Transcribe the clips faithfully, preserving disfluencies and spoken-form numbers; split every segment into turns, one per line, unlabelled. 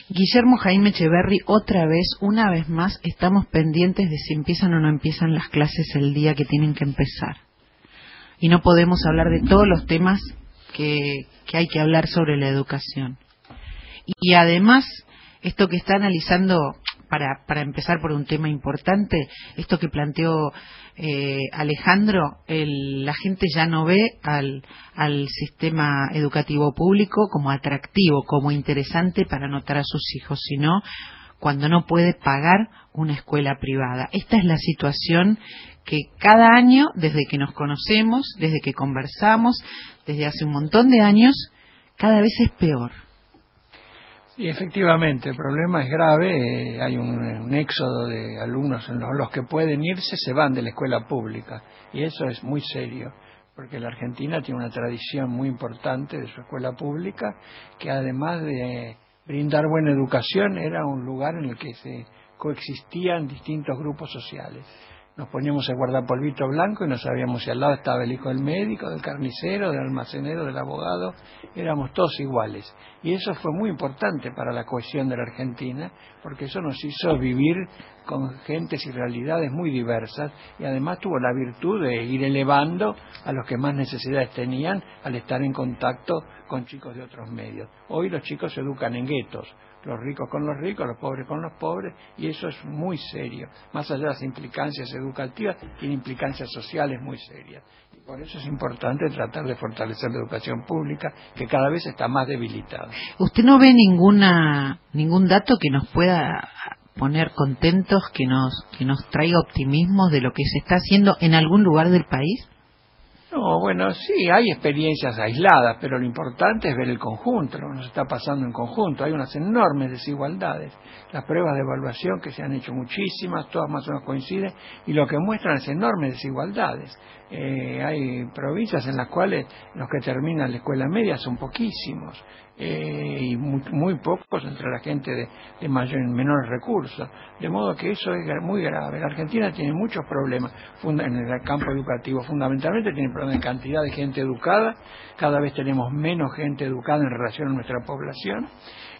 Guillermo Jaime Echeverri, otra vez, una vez más, estamos pendientes de si empiezan o no empiezan las clases el día que tienen que empezar. Y no podemos hablar de todos los temas que, que hay que hablar sobre la educación. Y, y además, esto que está analizando, para, para empezar por un tema importante, esto que planteó eh, Alejandro, el, la gente ya no ve al, al sistema educativo público como atractivo, como interesante para anotar a sus hijos, sino cuando no puede pagar una escuela privada. Esta es la situación que cada año, desde que nos conocemos, desde que conversamos, desde hace un montón de años, cada vez es peor.
Y efectivamente, el problema es grave, eh, hay un, un éxodo de alumnos, en los, los que pueden irse se van de la escuela pública, y eso es muy serio, porque la Argentina tiene una tradición muy importante de su escuela pública, que además de brindar buena educación, era un lugar en el que se coexistían distintos grupos sociales. Nos poníamos el guardapolvito blanco y no sabíamos si al lado estaba el hijo del médico, del carnicero, del almacenero, del abogado. Éramos todos iguales. Y eso fue muy importante para la cohesión de la Argentina, porque eso nos hizo vivir con gentes y realidades muy diversas, y además tuvo la virtud de ir elevando a los que más necesidades tenían al estar en contacto con chicos de otros medios. Hoy los chicos se educan en guetos, los ricos con los ricos, los pobres con los pobres, y eso es muy serio. Más allá de las implicancias educativas, tiene implicancias sociales muy serias. Y por eso es importante tratar de fortalecer la educación pública, que cada vez está más debilitada.
¿Usted no ve ninguna ningún dato que nos pueda poner contentos, que nos que nos traiga optimismo de lo que se está haciendo en algún lugar del país?
No, bueno, sí, hay experiencias aisladas, pero lo importante es ver el conjunto, lo que nos está pasando en conjunto. Hay unas enormes desigualdades. Las pruebas de evaluación, que se han hecho muchísimas, todas más o menos coinciden, y lo que muestran es enormes desigualdades. Eh, hay provincias en las cuales los que terminan la escuela media son poquísimos, eh, y muy, muy pocos entre la gente de, de mayor, menores recursos. De modo que eso es muy grave. La Argentina tiene muchos problemas funda, en el campo educativo. Fundamentalmente tiene problemas de cantidad de gente educada. Cada vez tenemos menos gente educada en relación a nuestra población.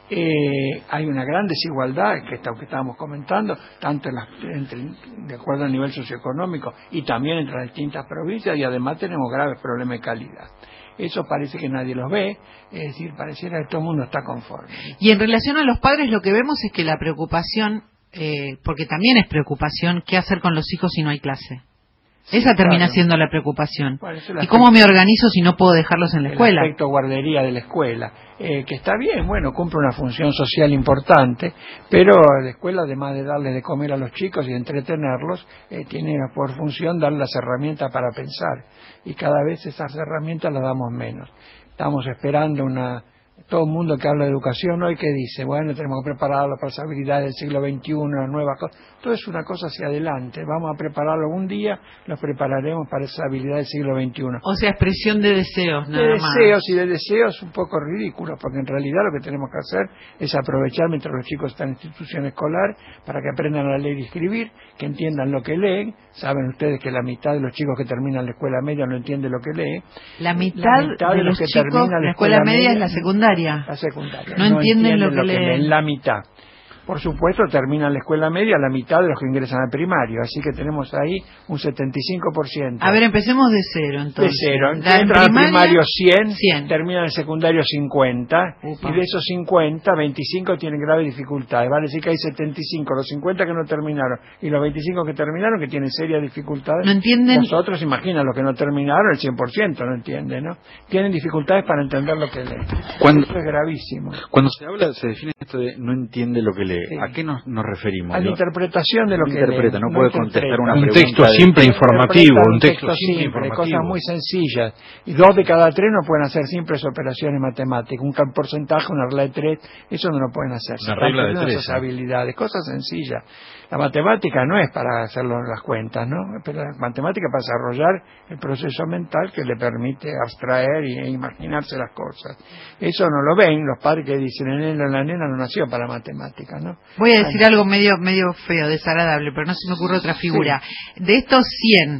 Eh, hay una gran desigualdad que, está, que estábamos comentando, tanto en las, entre, de acuerdo al nivel socioeconómico y también entre las distintas provincias, y además tenemos graves problemas de calidad. Eso parece que nadie los ve, es decir, pareciera que todo el mundo está conforme.
Y en relación a los padres, lo que vemos es que la preocupación, eh, porque también es preocupación, ¿qué hacer con los hijos si no hay clase? Sí, esa termina claro. siendo la preocupación. Bueno, ¿y cómo me organizo si no puedo dejarlos en la
el
escuela?
El aspecto guardería de la escuela, eh, que está bien, bueno, cumple una función social importante, pero la escuela, además de darles de comer a los chicos y de entretenerlos, eh, tiene por función dar las herramientas para pensar, y cada vez esas herramientas las damos menos. Estamos esperando una... Todo el mundo que habla de educación hoy, que dice, bueno, tenemos que prepararlo para las habilidades del siglo veintiuno, las nuevas cosas. Todo es una cosa hacia adelante. Vamos a prepararlo un día, los prepararemos para esas habilidades del siglo veintiuno.
O sea, expresión de deseos, nada
de
más.
De deseos y de deseos un poco ridículos, porque en realidad lo que tenemos que hacer es aprovechar mientras los chicos están en institución escolar para que aprendan a leer y escribir, que entiendan lo que leen. Saben ustedes que la mitad de los chicos que terminan la escuela media no entiende lo que lee.
La mitad, la mitad de, de los, los que chicos terminan la escuela, escuela media es la secundaria.
La secundaria.
No, no entienden, entienden lo que, lo que leen.
leen. La mitad. Por supuesto, terminan la escuela media la mitad de los que ingresan al primario, así que tenemos ahí un setenta y cinco por ciento.
A ver, empecemos de cero, entonces.
De cero.
La
entran al primario cien,
cien,
terminan el secundario cincuenta,
Upa.
Y de esos cincuenta, veinticinco tienen graves dificultades. Vale decir que hay setenta y cinco, los cincuenta que no terminaron, y los veinticinco que terminaron que tienen serias dificultades.
No entienden.
Los otros, imaginan, los que no terminaron, el cien por ciento no entienden, ¿no? Tienen dificultades para entender lo que leen.
Cuando,
Eso es gravísimo.
Cuando se habla, se define esto de no entiende lo que lee. Sí. ¿A qué nos nos referimos?
A la interpretación de lo
no
que
interpreta,
lee.
no, no puede contestar una
un
pregunta.
Texto
de...
siempre informativo, un texto,
texto
siempre
simple,
informativo.
Cosas muy sencillas. Y dos de cada tres no pueden hacer simples operaciones matemáticas. Un porcentaje, una regla de tres, eso no lo pueden hacer.
Una regla de tres.
Esas habilidades, cosas sencillas. La matemática no es para hacer las cuentas, ¿no? Pero la matemática es para desarrollar el proceso mental que le permite abstraer e imaginarse las cosas. Eso no lo ven los padres que dicen, el nene o la nena no nació para matemática, ¿no?
Voy a decir algo medio medio feo, desagradable, pero no se me ocurre otra figura. Sí. De estos cien,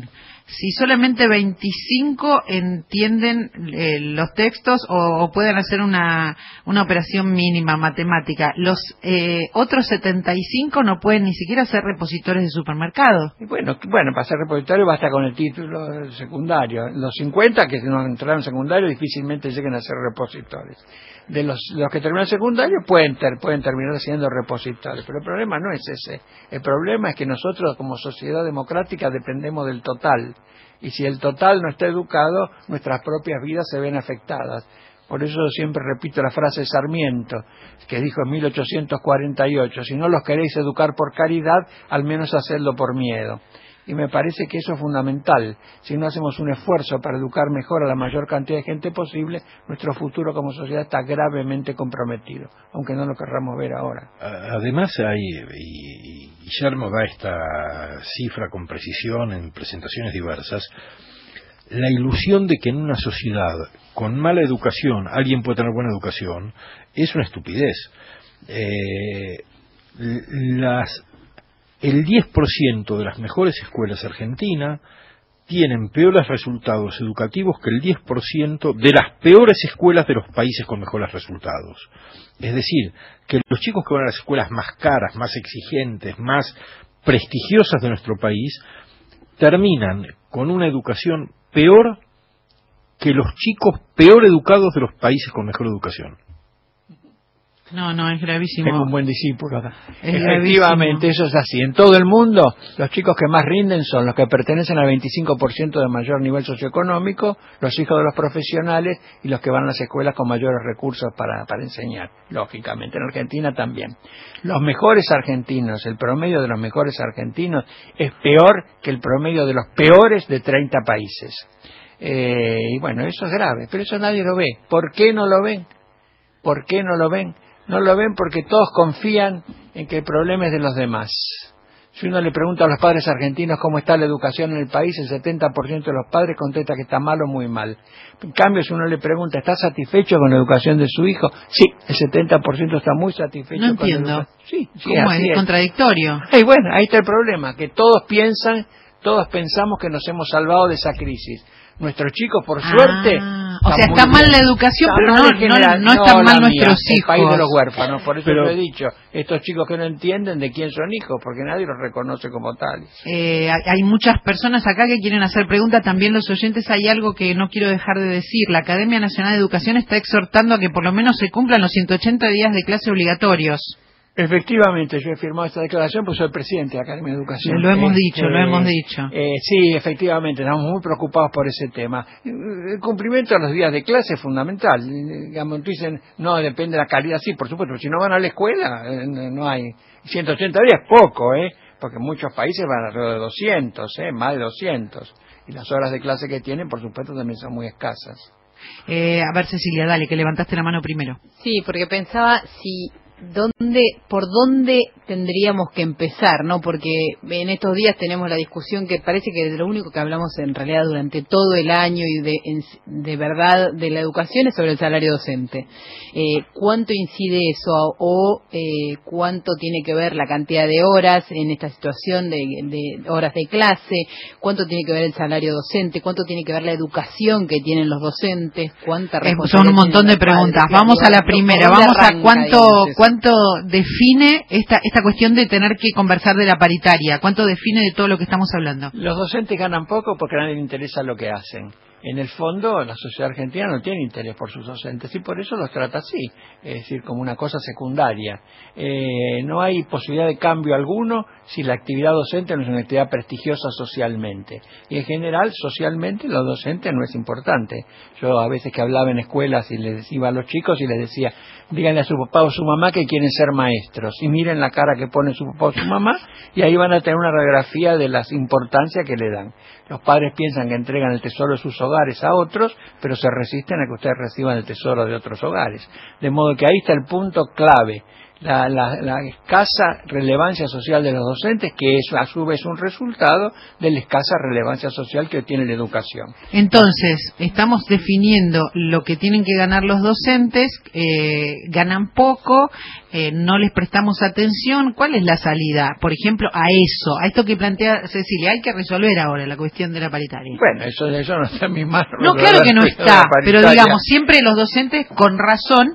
si solamente veinticinco entienden eh, los textos o, o pueden hacer una, una operación mínima matemática, los eh, otros setenta y cinco no pueden ni siquiera ser repositores de supermercado.
Y bueno, bueno, para ser repositorio basta con el título secundario. Los cincuenta que no entraron secundario difícilmente lleguen a ser repositores. De los, los que terminan secundario pueden ter, pueden terminar siendo repositores, pero el problema no es ese. El problema es que nosotros como sociedad democrática dependemos del total, y si el total no está educado, nuestras propias vidas se ven afectadas. Por eso yo siempre repito la frase de Sarmiento, que dijo en mil ochocientos cuarenta y ocho, si no los queréis educar por caridad, al menos hacedlo por miedo. Y me parece que eso es fundamental. Si no hacemos un esfuerzo para educar mejor a la mayor cantidad de gente posible, nuestro futuro como sociedad está gravemente comprometido, aunque no lo querramos ver ahora.
Además hay, y Guillermo da esta cifra con precisión en presentaciones diversas, la ilusión de que en una sociedad con mala educación alguien puede tener buena educación es una estupidez. Eh, las El diez por ciento de las mejores escuelas argentinas tienen peores resultados educativos que el diez por ciento de las peores escuelas de los países con mejores resultados. Es decir, que los chicos que van a las escuelas más caras, más exigentes, más prestigiosas de nuestro país, terminan con una educación peor que los chicos peor educados de los países con mejor educación.
No, no, es gravísimo.
Tengo un buen discípulo acá.
Es
Efectivamente,
gravísimo.
eso es así. En todo el mundo, los chicos que más rinden son los que pertenecen al veinticinco por ciento de mayor nivel socioeconómico, los hijos de los profesionales y los que van a las escuelas con mayores recursos para, para enseñar. Lógicamente, en Argentina también. Los mejores argentinos, el promedio de los mejores argentinos es peor que el promedio de los peores de treinta países. Eh, y bueno, eso es grave, pero eso nadie lo ve. ¿Por qué no lo ven? ¿Por qué no lo ven? No lo ven porque todos confían en que el problema es de los demás. Si uno le pregunta a los padres argentinos cómo está la educación en el país, el setenta por ciento de los padres contesta que está mal o muy mal. En cambio, si uno le pregunta, ¿está satisfecho con la educación de su hijo? Sí, el setenta por ciento está muy satisfecho.
No
con
entiendo.
la educación. Sí, sí,
¿Cómo
así
es?
es.
Contradictorio.
Y bueno, ahí está el problema, que todos piensan, todos pensamos que nos hemos salvado de esa crisis. Nuestros chicos, por suerte...
Ah, o sea, está mal la educación, pero no, no, no están mal nuestros hijos.
El país de los huérfanos, por eso
Pero,
lo he dicho. Estos chicos que no entienden de quién son hijos, porque nadie los reconoce como tales.
Eh, hay muchas personas acá que quieren hacer preguntas, también los oyentes. Hay algo que no quiero dejar de decir. La Academia Nacional de Educación está exhortando a que por lo menos se cumplan los ciento ochenta días de clase obligatorios.
Efectivamente, yo he firmado esta declaración porque soy presidente de la Academia de Educación.
Lo hemos
eh,
dicho,
eh,
lo hemos dicho.
Eh, sí, efectivamente, estamos muy preocupados por ese tema. El cumplimiento de los días de clase es fundamental. Digamos, tú dicen, no, depende de la calidad, sí, por supuesto, si no van a la escuela, eh, no hay. ciento ochenta días es poco, ¿eh? Porque en muchos países van alrededor de doscientos, ¿eh? Más de doscientos. Y las horas de clase que tienen, por supuesto, también son muy escasas.
Eh, a ver, Cecilia, dale, que levantaste la mano primero.
Sí, porque pensaba si dónde, por dónde tendríamos que empezar, ¿no? Porque en estos días tenemos la discusión que parece que de lo único que hablamos en realidad durante todo el año y de, en, de verdad de la educación es sobre el salario docente. Eh, ¿Cuánto incide eso o eh, cuánto tiene que ver la cantidad de horas en esta situación de, de horas de clase? ¿Cuánto tiene que ver el salario docente? ¿Cuánto tiene que ver la educación que tienen los docentes? ¿Cuánta
Eh, son un montón de preguntas. Vamos a la primera. Vamos a cuánto cuánto define esta esta cuestión de tener que conversar de la paritaria. ¿Cuánto define de todo lo que estamos hablando?
Los docentes ganan poco porque a nadie le interesa lo que hacen. En el fondo, la sociedad argentina no tiene interés por sus docentes y por eso los trata así, es decir, como una cosa secundaria. Eh, no hay posibilidad de cambio alguno si la actividad docente no es una actividad prestigiosa socialmente. Y en general, socialmente, lo docente no es importante. Yo a veces que hablaba en escuelas y les iba a los chicos y les decía, díganle a su papá o su mamá que quieren ser maestros y miren la cara que pone su papá o su mamá y ahí van a tener una radiografía de las importancias que le dan. Los padres piensan que entregan el tesoro de sus hogares a otros, pero se resisten a que ustedes reciban el tesoro de otros hogares. De modo que ahí está el punto clave. la, la, la escasa relevancia social de los docentes, que es a su vez un resultado de la escasa relevancia social que tiene la educación.
Entonces, estamos definiendo lo que tienen que ganar los docentes, eh, ganan poco, eh, no les prestamos atención. ¿Cuál es la salida? Por ejemplo, a eso, a esto que plantea Cecilia, hay que resolver ahora la cuestión de la paritaria.
Bueno, eso, eso no está en mis manos.
No, claro que no está, pero digamos, siempre los docentes, con razón,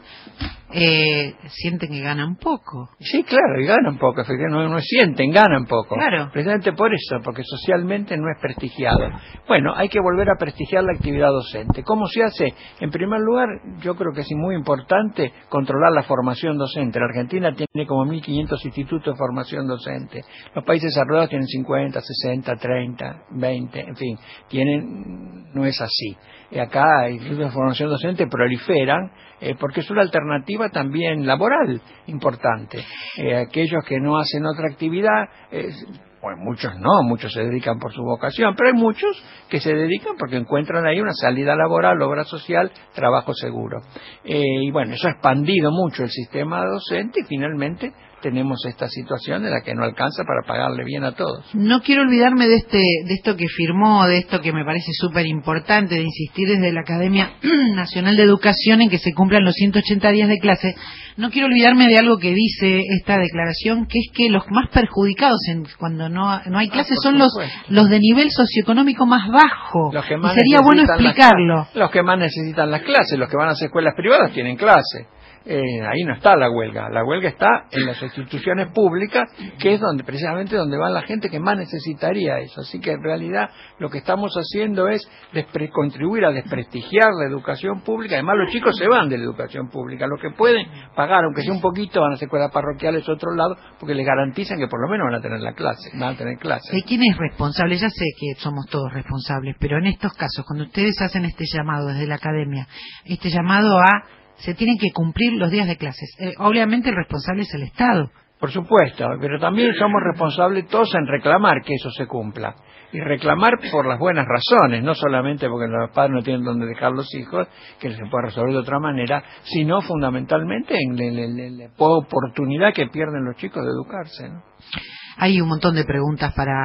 Eh, sienten que ganan poco.
Sí, claro, y ganan poco, efectivamente, no, no sienten, ganan poco.
Claro.
Precisamente por eso, porque socialmente no es prestigiado. Bueno, hay que volver a prestigiar la actividad docente. ¿Cómo se hace? En primer lugar, yo creo que es muy importante controlar la formación docente. La Argentina tiene como mil quinientos institutos de formación docente. Los países desarrollados tienen cincuenta, sesenta, treinta, veinte, en fin, tienen, no es así. Y acá institutos de formación docente proliferan, Eh, porque es una alternativa también laboral importante. Eh, aquellos que no hacen otra actividad, eh, bueno, muchos no, muchos se dedican por su vocación, pero hay muchos que se dedican porque encuentran ahí una salida laboral, obra social, trabajo seguro. Eh, y bueno, eso ha expandido mucho el sistema docente y finalmente tenemos esta situación de la que no alcanza para pagarle bien a todos.
No quiero olvidarme de este, de esto que firmó, de esto que me parece súper importante, de insistir desde la Academia Nacional de Educación en que se cumplan los ciento ochenta días de clase. No quiero olvidarme de algo que dice esta declaración, que es que los más perjudicados en, cuando no, no hay clases ah, son los, los de nivel socioeconómico más bajo.
Los que más
y sería bueno explicarlo.
Las, los que más necesitan las clases, los que van a hacer escuelas privadas tienen clases. Eh, ahí no está la huelga, la huelga está en las instituciones públicas, que es donde precisamente donde va la gente que más necesitaría eso. Así que en realidad lo que estamos haciendo es despre- contribuir a desprestigiar la educación pública. Además los chicos se van de la educación pública, los que pueden pagar, aunque sea un poquito, van a hacer escuelas parroquiales a otro lado, porque les garantizan que por lo menos van a tener la clase, van a tener clase.
¿Y quién es responsable? Ya sé que somos todos responsables, pero en estos casos, cuando ustedes hacen este llamado desde la academia, este llamado a se tienen que cumplir los días de clases. Eh, obviamente el responsable es el Estado.
Por supuesto, pero también somos responsables todos en reclamar que eso se cumpla. Y reclamar por las buenas razones, no solamente porque los padres no tienen dónde dejar los hijos, que se puede resolver de otra manera, sino fundamentalmente en la oportunidad que pierden los chicos de educarse, ¿no?
Hay un montón de preguntas para...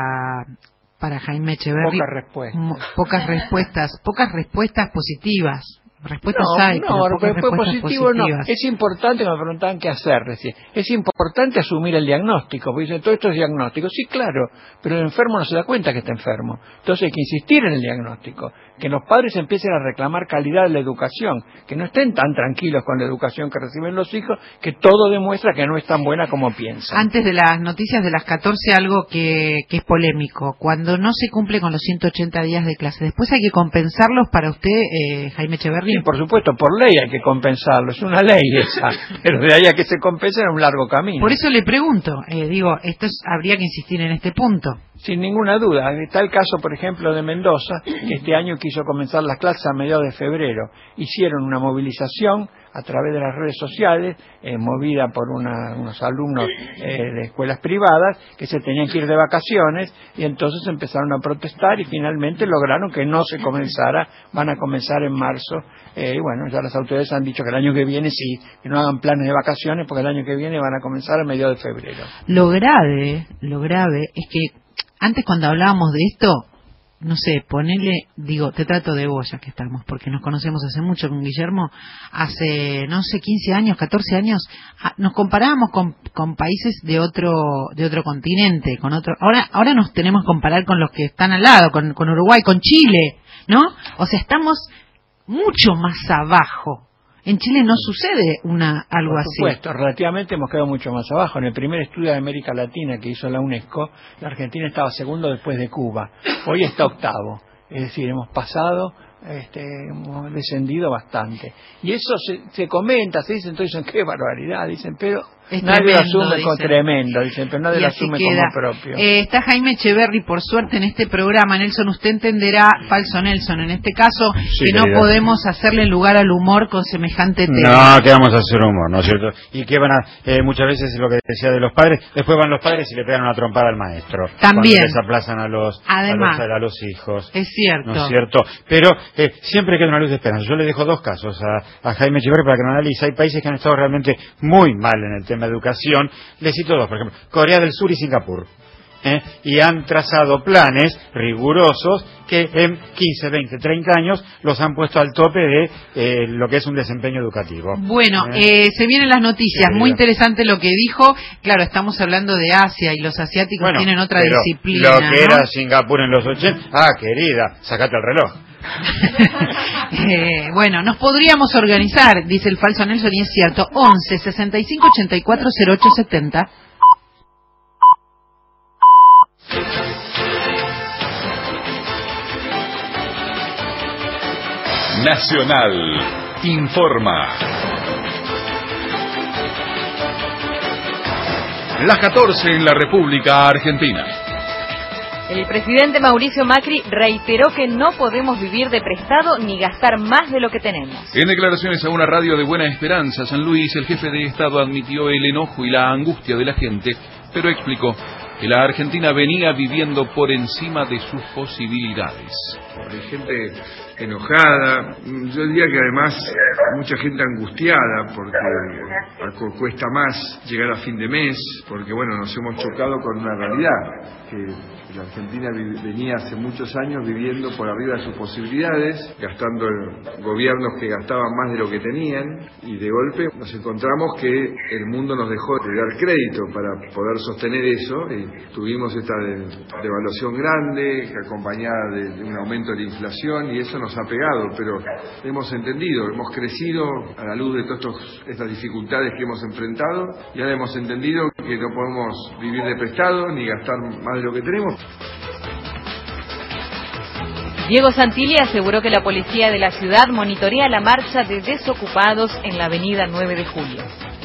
para Jaime Echeverri.
Pocas respuestas.
Pocas respuestas, pocas respuestas positivas. Respuestas
no,
hay,
no,
pero pocas respuestas
positivo
positivas.
no. Es importante, me preguntaban qué hacer recién. Es importante asumir el diagnóstico, porque dicen, todo esto es diagnóstico. Sí, claro, pero el enfermo no se da cuenta que está enfermo. Entonces hay que insistir en el diagnóstico. Que los padres empiecen a reclamar calidad de la educación, que no estén tan tranquilos con la educación que reciben los hijos, que todo demuestra que no es tan buena como piensan.
Antes de las noticias de las catorce, algo que, que es polémico. Cuando no se cumple con los ciento ochenta días de clase, después hay que compensarlos para usted, eh, Jaime Echeverri.
Sí, por supuesto, por ley hay que compensarlo, es una ley esa, pero de ahí a que se compense es un largo camino.
Por eso le pregunto, eh, digo, esto es, habría que insistir en este punto.
Sin ninguna duda. Está el caso, por ejemplo, de Mendoza, que este año quiso comenzar las clases a mediados de febrero. Hicieron una movilización a través de las redes sociales, eh, movida por una, unos alumnos eh, de escuelas privadas, que se tenían que ir de vacaciones, y entonces empezaron a protestar y finalmente lograron que no se comenzara, van a comenzar en marzo. Eh, y bueno, ya las autoridades han dicho que el año que viene sí, que no hagan planes de vacaciones, porque el año que viene van a comenzar a mediados de febrero.
Lo grave, lo grave es que antes cuando hablábamos de esto, no sé, ponele, digo, te trato de vos ya que estamos, porque nos conocemos hace mucho con Guillermo, hace, no sé, quince años, catorce años, nos comparábamos con, con países de otro de otro continente, con otro, ahora ahora nos tenemos que comparar con los que están al lado, con, con Uruguay, con Chile, ¿no? O sea, estamos mucho más abajo. En Chile no sucede una algo así.
Por supuesto, así. Relativamente hemos quedado mucho más abajo. En el primer estudio de América Latina que hizo la UNESCO, la Argentina estaba segundo después de Cuba. Hoy está octavo. Es decir, hemos pasado, este, hemos descendido bastante. Y eso se, se comenta, se dice, entonces, qué barbaridad, dicen, pero
es
nadie
tremendo,
lo asume
dicen.
Con tremendo, dicen, pero nadie lo asume queda. Como propio.
Eh, está Jaime Echeverri, por suerte, en este programa. Nelson, usted entenderá, falso Nelson, en este caso, sí, que no querida. Podemos hacerle lugar al humor con semejante tema.
No, que vamos a hacer humor, ¿no es cierto? Y que van a, eh, muchas veces lo que decía de los padres, después van los padres y le pegan una trompada al maestro.
También.
Les aplazan a los,
Además,
a los, a los hijos.
Es cierto.
¿No es cierto? Pero eh, siempre queda una luz de esperanza. Yo le dejo dos casos a, a Jaime Echeverri para que lo analice. Hay países que han estado realmente muy mal en el tema tema de educación. Les cito dos, por ejemplo, Corea del Sur y Singapur. ¿Eh? Y han trazado planes rigurosos que en quince, veinte, treinta años los han puesto al tope de eh, lo que es un desempeño educativo.
Bueno,
¿Eh?
eh, se vienen las noticias,
Sí,
muy interesante lo que dijo. Claro, estamos hablando de Asia y los asiáticos
bueno,
tienen otra
pero
disciplina.
Lo que
¿no?
era Singapur en los ochenta, ah, querida, sacate el reloj.
eh, bueno, nos podríamos organizar, dice el falso Nelson, y es cierto. Once, sesenta y cinco, ochenta y cuatro, cero ocho setenta.
Nacional informa. Las catorce en la República Argentina.
El presidente Mauricio Macri reiteró que no podemos vivir de prestado ni gastar más de lo que tenemos.
En declaraciones a una radio de Buena Esperanza, San Luis, el jefe de Estado admitió el enojo y la angustia de la gente, pero explicó que la Argentina venía viviendo por encima de sus posibilidades.
Hay gente enojada, yo diría que además mucha gente angustiada porque cuesta más llegar a fin de mes, porque bueno, nos hemos chocado con una realidad, que la Argentina venía hace muchos años viviendo por arriba de sus posibilidades, gastando gobiernos que gastaban más de lo que tenían, y de golpe nos encontramos que el mundo nos dejó de dar crédito para poder sostener eso, y tuvimos esta devaluación grande, acompañada de, de un aumento de la inflación, y eso nos ha pegado, pero hemos entendido, hemos crecido a la luz de todas estas dificultades que hemos enfrentado, y ahora hemos entendido que no podemos vivir de prestado ni gastar más de lo que tenemos.
Diego Santilli aseguró que la policía de la ciudad monitorea la marcha de desocupados en la avenida nueve de julio.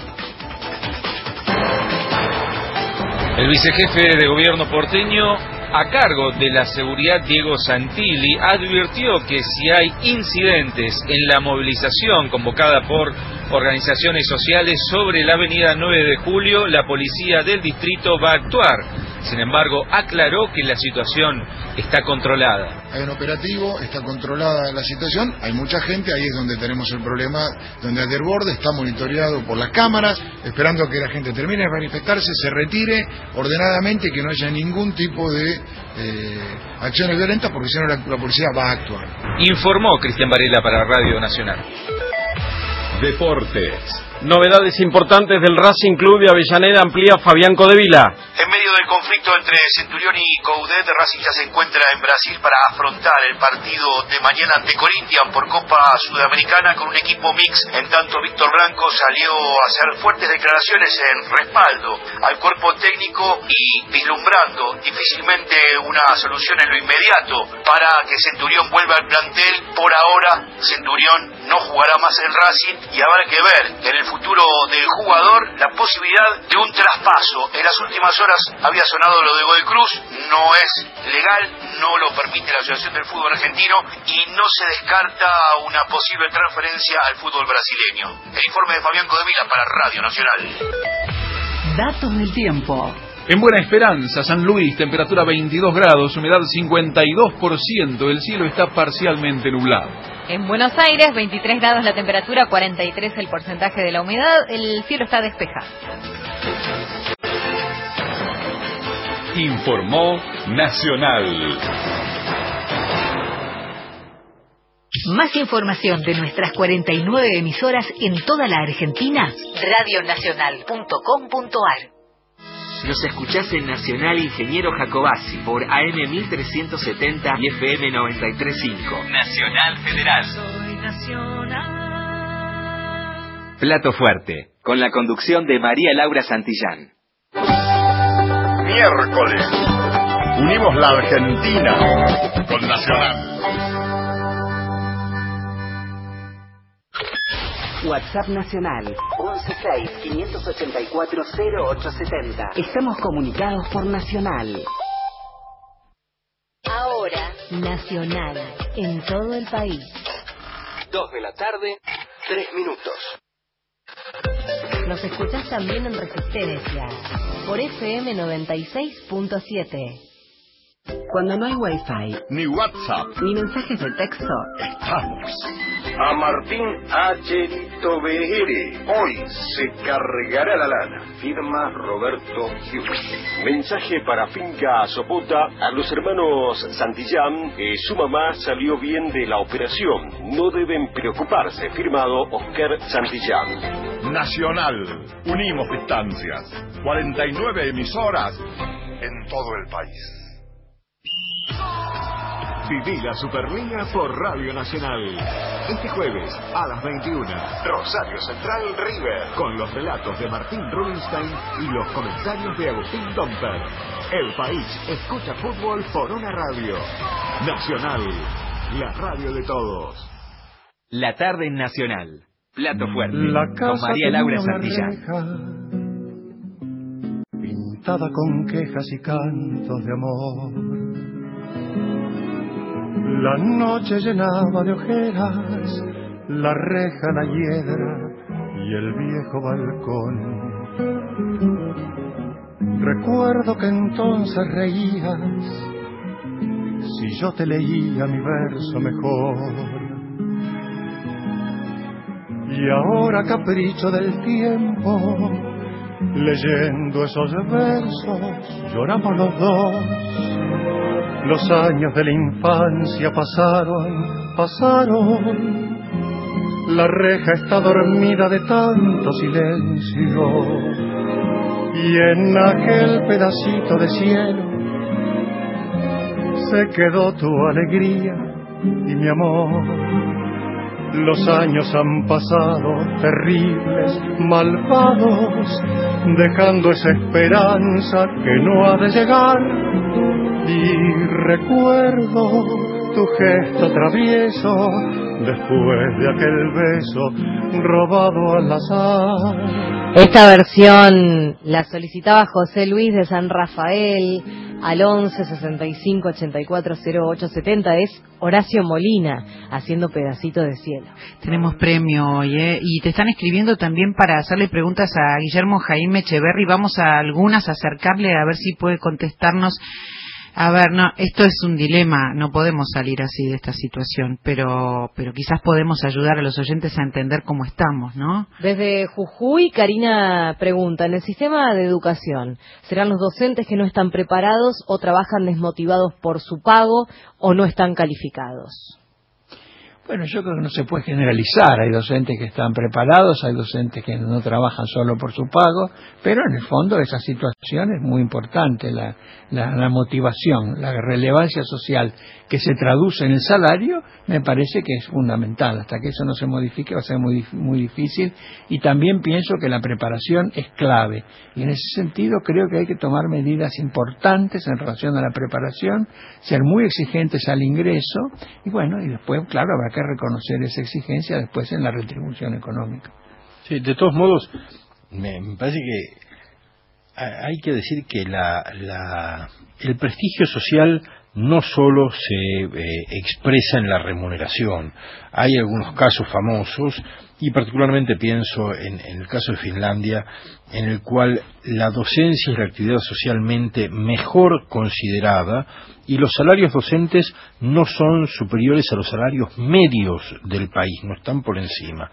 El vicejefe de gobierno porteño a cargo de la seguridad, Diego Santilli, advirtió que si hay incidentes en la movilización convocada por organizaciones sociales sobre la avenida nueve de julio, la policía del distrito va a actuar. Sin embargo, aclaró que la situación está controlada.
Hay un operativo, está controlada la situación, hay mucha gente, ahí es donde tenemos el problema, donde el desborde está monitoreado por las cámaras, esperando que la gente termine de manifestarse, se retire ordenadamente, que no haya ningún tipo de eh, acciones violentas, porque si no la, la policía va a actuar.
Informó Cristian Varela para Radio Nacional.
Deportes.
Novedades importantes del Racing Club de Avellaneda, amplía Fabián Codevila.
En medio del conflicto entre Centurión y Coudet, Racing ya se encuentra en Brasil para afrontar el partido de mañana ante Corinthians por Copa Sudamericana con un equipo mix. En tanto, Víctor Blanco salió a hacer fuertes declaraciones en respaldo al cuerpo técnico y vislumbrando difícilmente una solución en lo inmediato para que Centurión vuelva al plantel. Por ahora, Centurión no jugará más en Racing y habrá que ver en el futuro del jugador la posibilidad de un traspaso. En las últimas horas había sonado lo de Godoy Cruz, no es legal, no lo permite la Asociación del Fútbol Argentino y no se descarta una posible transferencia al fútbol brasileño. El informe de Fabián Codevila para Radio Nacional.
Datos del tiempo.
En Buena Esperanza, San Luis, temperatura veintidós grados, humedad cincuenta y dos por ciento, el cielo está parcialmente nublado.
En Buenos Aires, veintitrés grados la temperatura, cuarenta y tres el porcentaje de la humedad, el cielo está despejado.
Informó Nacional.
Más información de nuestras cuarenta y nueve emisoras en toda la Argentina, radio nacional punto com punto ar.
Nos escuchás en Nacional Ingeniero Jacobasi por A M mil trescientos setenta y F M noventa y tres punto cinco.
Nacional Federal.
Soy nacional.
Plato Fuerte, con la conducción de María Laura Santillán.
Miércoles. Unimos la Argentina con Nacional.
WhatsApp Nacional once seis, quinientos ochenta y cuatro, cero ocho setenta. Estamos comunicados por Nacional.
Ahora, Nacional, en todo el país.
Dos de la tarde, tres minutos.
Nos escuchás también en Resistencia, por F M noventa y seis punto siete.
Cuando no hay Wi-Fi,
ni WhatsApp,
ni mensajes de texto,
estamos.
A Martín H. Tobehere, hoy se cargará la lana. Firma Roberto Hughes. Mensaje para Finca Sopota a los hermanos Santillán. Eh, su mamá salió bien de la operación. No deben preocuparse. Firmado Oscar Santillán.
Nacional. Unimos distancias. cuarenta y nueve emisoras en todo el país.
Viví la Superliga por Radio Nacional. Este jueves a las veintiuna.
Rosario Central River.
Con los relatos de Martín Rubinstein y los comentarios de Agustín Domper. El país escucha fútbol por una radio. Nacional, la radio de todos.
La tarde en Nacional. Plato fuerte.
La casa
con María Laura
tenía una
Santillán.
reja pintada con quejas y cantos de amor. La noche llenaba de ojeras la reja, la hiedra y el viejo balcón. Recuerdo que entonces reías si yo te leía mi verso mejor. Y ahora, capricho del tiempo, leyendo esos versos, lloramos los dos. Los años de la infancia pasaron, pasaron. La reja está dormida de tanto silencio. Y en aquel pedacito de cielo se quedó tu alegría y mi amor. Los años han pasado terribles, malvados, dejando esa esperanza que no ha de llegar. Y recuerdo tu gesto travieso después de aquel beso robado al azar.
Esta versión la solicitaba José Luis de San Rafael al once sesenta y cinco ochenta y cuatro cero ocho setenta. Es Horacio Molina haciendo Pedacito de Cielo.
Tenemos premio hoy, ¿eh? Y te están escribiendo también para hacerle preguntas a Guillermo Jaime Echeverri. Vamos a algunas a acercarle a ver si puede contestarnos. A ver, no, esto es un dilema, no podemos salir así de esta situación, pero pero quizás podemos ayudar a los oyentes a entender cómo estamos, ¿no?
Desde Jujuy, Karina pregunta, en el sistema de educación, ¿serán los docentes que no están preparados o trabajan desmotivados por su pago o no están calificados?
Bueno, yo creo que no se puede generalizar. Hay docentes que están preparados, hay docentes que no trabajan solo por su pago, pero en el fondo esa situación es muy importante, la, la, la motivación, la relevancia social que se traduce en el salario, me parece que es fundamental. Hasta que eso no se modifique va a ser muy, muy difícil, y también pienso que la preparación es clave. Y en ese sentido creo que hay que tomar medidas importantes en relación a la preparación, ser muy exigentes al ingreso, y bueno, y después, claro, habrá que reconocer esa exigencia después en la retribución económica.
Sí, de todos modos, me, me parece que hay que decir que la, la, el prestigio social no solo se eh, expresa en la remuneración. Hay algunos casos famosos, y particularmente pienso en, en el caso de Finlandia, en el cual la docencia es la actividad socialmente mejor considerada y los salarios docentes no son superiores a los salarios medios del país, no están por encima.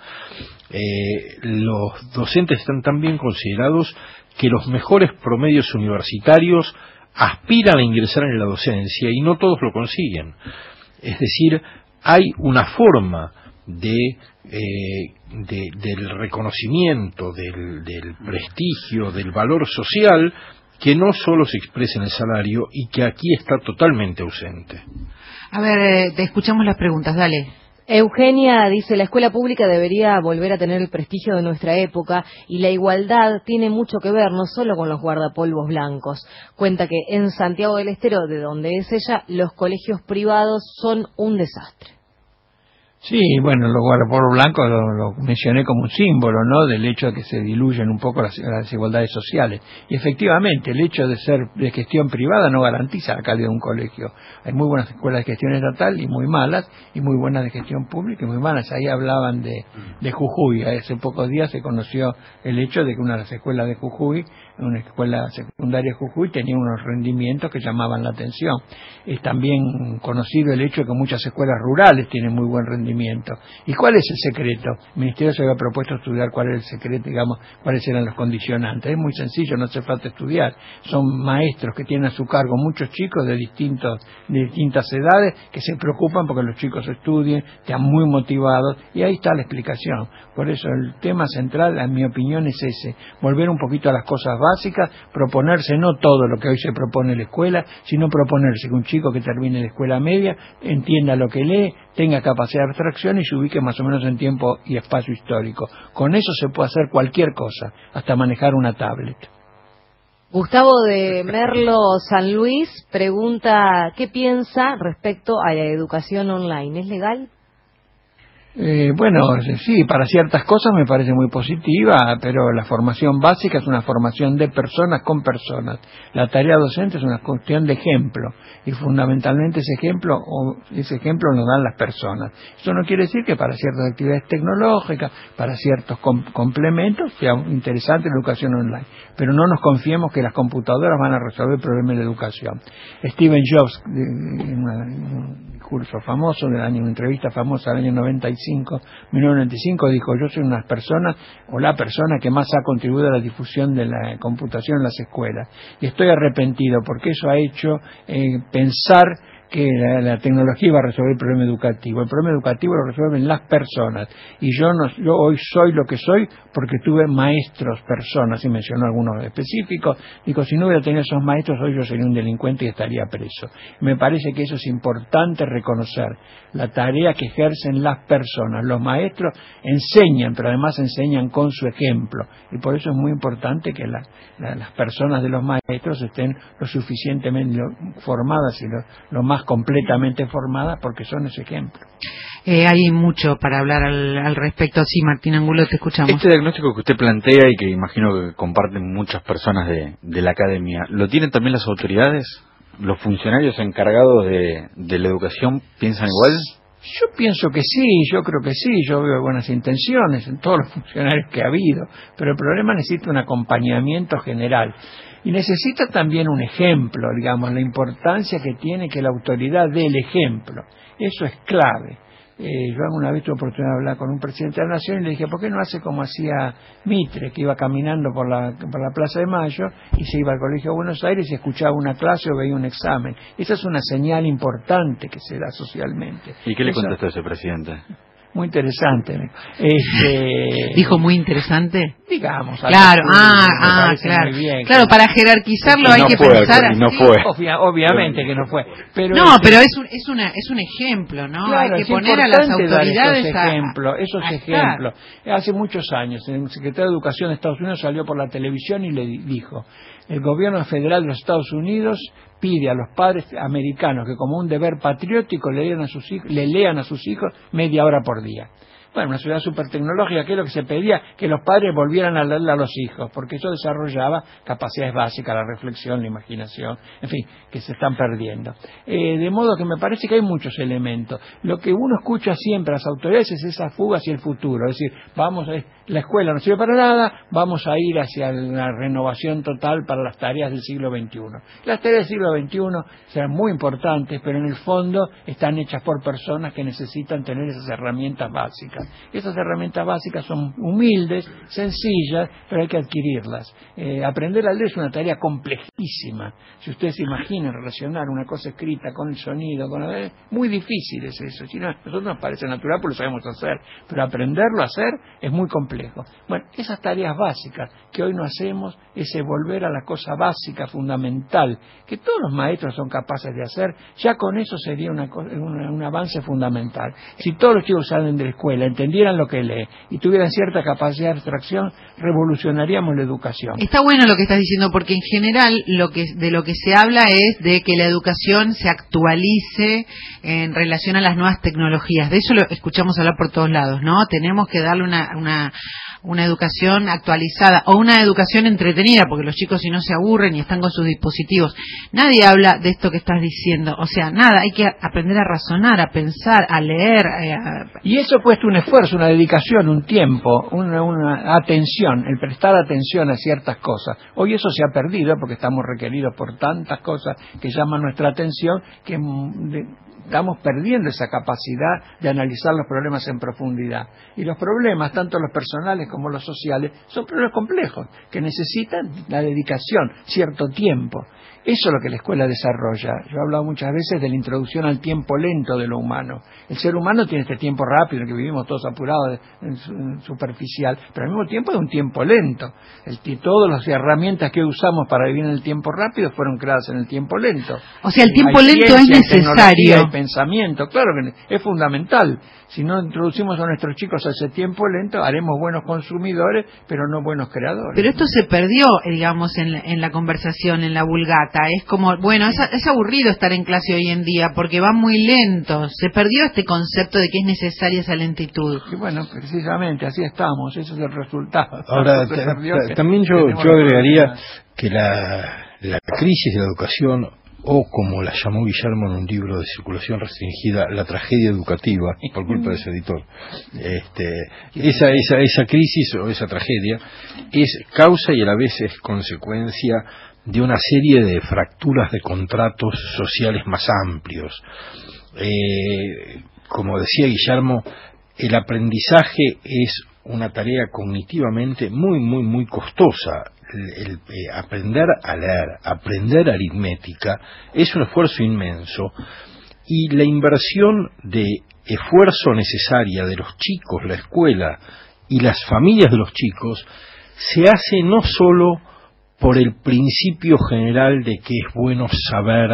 Eh, los docentes están tan bien considerados que los mejores promedios universitarios aspiran a ingresar en la docencia y no todos lo consiguen. Es decir, hay una forma de, eh, de del reconocimiento, del, del prestigio, del valor social que no solo se expresa en el salario y que aquí está totalmente ausente.
A ver, eh, te escuchamos las preguntas, dale.
Eugenia dice, la escuela pública debería volver a tener el prestigio de nuestra época y la igualdad tiene mucho que ver no solo con los guardapolvos blancos. Cuenta que en Santiago del Estero, de donde es ella, los colegios privados son un desastre.
Sí, bueno, los guardapolvos blancos lo, lo mencioné como un símbolo, ¿no?, del hecho de que se diluyen un poco las, las desigualdades sociales. Y efectivamente, el hecho de ser de gestión privada no garantiza la calidad de un colegio. Hay muy buenas escuelas de gestión estatal y muy malas, y muy buenas de gestión pública y muy malas. Ahí hablaban de, de Jujuy. Hace pocos días se conoció el hecho de que una de las escuelas de Jujuy, una escuela secundaria de Jujuy, tenía unos rendimientos que llamaban la atención. Es también conocido el hecho de que muchas escuelas rurales tienen muy buen rendimiento rendimiento. ¿Y cuál es el secreto? El Ministerio se había propuesto estudiar cuál era el secreto, digamos, cuáles eran los condicionantes. Es muy sencillo, no hace falta estudiar. Son maestros que tienen a su cargo muchos chicos de distintos de distintas edades que se preocupan porque los chicos estudien, están muy motivados, y ahí está la explicación. Por eso el tema central, en mi opinión, es ese: volver un poquito a las cosas básicas, proponerse no todo lo que hoy se propone en la escuela, sino proponerse que un chico que termine la escuela media entienda lo que lee, tenga capacidad de abstracción y se ubique más o menos en tiempo y espacio histórico. Con eso se puede hacer cualquier cosa, hasta manejar una tablet.
Gustavo de Merlo San Luis pregunta qué piensa respecto a la educación online. ¿Es legal?
Eh, bueno, sí, para ciertas cosas me parece muy positiva, pero la formación básica es una formación de personas con personas. La tarea docente es una cuestión de ejemplo, y fundamentalmente ese ejemplo o ese ejemplo nos dan las personas. Eso no quiere decir que para ciertas actividades tecnológicas, para ciertos com complementos, sea interesante la educación online, pero no nos confiemos que las computadoras van a resolver el problema de la educación. Steven Jobs, en un discurso famoso, de año, una entrevista famosa del año noventa y cinco, mil novecientos noventa y cinco, dijo: yo soy una persona, o la persona que más ha contribuido a la difusión de la computación en las escuelas, y estoy arrepentido porque eso ha hecho eh, pensar que la, la tecnología iba a resolver el problema educativo. El problema educativo lo resuelven las personas, y yo no, yo hoy soy lo que soy porque tuve maestros, personas, y mencionó algunos específicos. Digo, si no hubiera tenido esos maestros, hoy yo sería un delincuente y estaría preso. Me parece que eso es importante reconocer, la tarea que ejercen las personas. Los maestros enseñan, pero además enseñan con su ejemplo, y por eso es muy importante que la, la, las personas de los maestros estén lo suficientemente formadas y lo, lo más completamente formadas, porque son ese ejemplo.
Eh, hay mucho para hablar al, al respecto. Sí, Martín Angulo, te escuchamos.
Este diagnóstico que usted plantea y que imagino que comparten muchas personas de, de la academia, ¿lo tienen también las autoridades? ¿Los funcionarios encargados de, de la educación piensan igual?
Yo pienso que sí, yo creo que sí, yo veo buenas intenciones en todos los funcionarios que ha habido, pero el problema necesita un acompañamiento general. Y necesita también un ejemplo, digamos, la importancia que tiene que la autoridad dé el ejemplo. Eso es clave. Eh, yo alguna vez tuve oportunidad de hablar con un presidente de la Nación y le dije, ¿por qué no hace como hacía Mitre, que iba caminando por la, por la Plaza de Mayo y se iba al Colegio de Buenos Aires y escuchaba una clase o veía un examen? Esa es una señal importante que se da socialmente.
¿Y qué le
Esa...
contestó ese presidente?
Muy interesante. Este...
¿Dijo muy interesante?
Digamos.
Claro, ah, ah, claro.
Bien,
claro, para jerarquizarlo
no
hay que
fue,
pensar
y no
así.
fue.
Obvia, obviamente que no fue. Pero
no,
este...
pero es un, es, una, es un ejemplo, ¿no?
Claro,
hay que
es
poner a las autoridades
dar esos
a,
ejemplos, esos
a
ejemplos. Hace muchos años, el secretario de Educación de Estados Unidos salió por la televisión y le dijo: el gobierno federal de los Estados Unidos pide a los padres americanos que, como un deber patriótico, le lean a sus hijos, le lean a sus hijos media hora por día. Bueno, una sociedad super tecnológica, ¿qué es lo que se pedía? Que los padres volvieran a leerle a los hijos, porque eso desarrollaba capacidades básicas, la reflexión, la imaginación, en fin, que se están perdiendo. Eh, de modo que me parece que hay muchos elementos. Lo que uno escucha siempre a las autoridades es esa fuga hacia el futuro, es decir, vamos a, la escuela no sirve para nada, vamos a ir hacia la renovación total para las tareas del siglo veintiuno. Las tareas del siglo veintiuno serán muy importantes, pero en el fondo están hechas por personas que necesitan tener esas herramientas básicas. Esas herramientas básicas son humildes, sencillas, pero hay que adquirirlas. Eh, aprender a leer es una tarea complejísima. Si ustedes se imaginan relacionar una cosa escrita con el sonido, con el... muy difícil es eso. Si no, a nosotros nos parece natural porque lo sabemos hacer, pero aprenderlo a hacer es muy complejo. Bueno, esas tareas básicas que hoy no hacemos, ese volver a la cosa básica, fundamental, que todos los maestros son capaces de hacer, ya con eso sería una, una, un avance fundamental. Si todos los chicos salen de la escuela, entendieran lo que lee y tuvieran cierta capacidad de abstracción, revolucionaríamos la educación.
Está bueno lo que estás diciendo, porque en general lo que de lo que se habla es de que la educación se actualice en relación a las nuevas tecnologías. De eso lo escuchamos hablar por todos lados, ¿no? Tenemos que darle una, una una educación actualizada o una educación entretenida, porque los chicos si no se aburren y están con sus dispositivos. Nadie habla de esto que estás diciendo, o sea, nada, hay que aprender a razonar, a pensar, a leer. Eh, a...
Y eso cuesta un esfuerzo, una dedicación, un tiempo, una, una atención, el prestar atención a ciertas cosas. Hoy eso se ha perdido porque estamos requeridos por tantas cosas que llaman nuestra atención, que de, estamos perdiendo esa capacidad de analizar los problemas en profundidad. Y los problemas, tanto los personales como los sociales, son problemas complejos, que necesitan la dedicación, cierto tiempo. Eso es lo que la escuela desarrolla. Yo he hablado muchas veces de la introducción al tiempo lento de lo humano. El ser humano tiene este tiempo rápido, en que vivimos todos apurados, en su, en superficial, pero al mismo tiempo es un tiempo lento. El, todas las herramientas que usamos para vivir en el tiempo rápido fueron creadas en el tiempo lento.
O sea, el tiempo
hay
lento
ciencia,
es necesario.
Hay pensamiento, claro que es fundamental. Si no introducimos a nuestros chicos a ese tiempo lento, haremos buenos consumidores, pero no buenos creadores.
Pero esto se perdió, digamos, en la, en la conversación, en la vulgata. Es como, bueno, es, es aburrido estar en clase hoy en día porque van muy lentos. Se perdió este concepto de que es necesaria esa lentitud.
Y bueno, precisamente, así estamos, eso es el resultado.
Ahora, t- también yo, yo agregaría que la, la crisis de la educación, o como la llamó Guillermo en un libro de circulación restringida, la tragedia educativa, por culpa de su editor, este, esa, esa, esa crisis o esa tragedia es causa y a la vez es consecuencia de una serie de fracturas de contratos sociales más amplios. Eh, como decía Guillermo, el aprendizaje es una tarea cognitivamente muy, muy, muy costosa. El, el, eh, aprender a leer, aprender aritmética es un esfuerzo inmenso, y la inversión de esfuerzo necesaria de los chicos, la escuela y las familias de los chicos se hace no solo por el principio general de que es bueno saber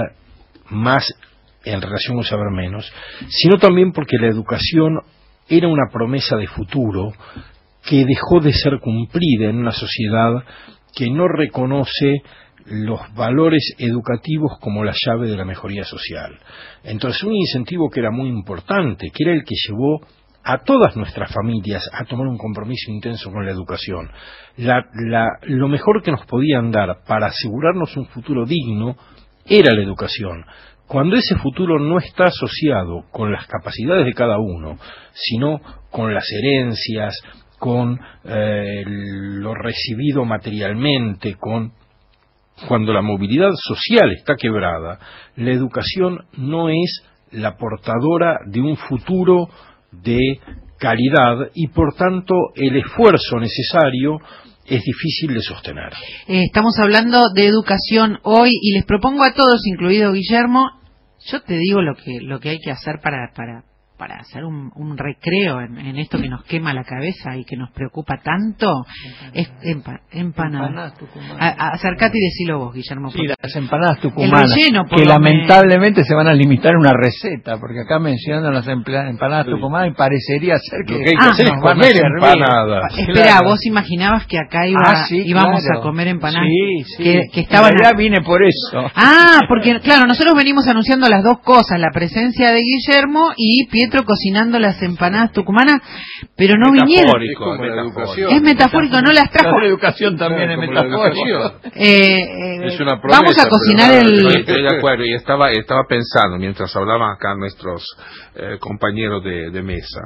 más en relación con saber menos, sino también porque la educación era una promesa de futuro que dejó de ser cumplida en una sociedad que no reconoce los valores educativos como la llave de la mejoría social. Entonces, un incentivo que era muy importante, que era el que llevó a todas nuestras familias a tomar un compromiso intenso con la educación. La, la, lo mejor que nos podían dar para asegurarnos un futuro digno era la educación. Cuando ese futuro no está asociado con las capacidades de cada uno, sino con las herencias, con eh, lo recibido materialmente, con cuando la movilidad social está quebrada, la educación no es la portadora de un futuro de calidad, y por tanto el esfuerzo necesario es difícil de sostener.
Eh, estamos hablando de educación hoy y les propongo a todos, incluido Guillermo, yo te digo lo que lo que hay que hacer para para para hacer un, un recreo en, en esto que nos quema la cabeza y que nos preocupa tanto. Es empa, empanada. Acércate y decilo vos, Guillermo.
Sí, las empanadas tucumanas,
el relleno,
que lamentablemente se van a limitar a una receta, porque acá mencionan las empanadas tucumanas y parecería ser que,
que, ah, que nos van a servir empanadas.
Espera, claro. Vos imaginabas que acá iba,
ah, sí,
íbamos
claro.
a comer empanadas.
Sí, sí.
Que, que estaban.
Ya vine por eso.
Ah, porque claro, nosotros venimos anunciando las dos cosas, la presencia de Guillermo y Pietro cocinando las empanadas tucumanas, pero no vinieron.
Es, como la educación.
Es metafórico, no las trajo.
La educación también claro, es metafórico.
Eh, eh,
es una promesa,
vamos a cocinar el.
No, estoy de acuerdo, y estaba estaba pensando mientras hablaban acá nuestros eh, compañeros de, de mesa.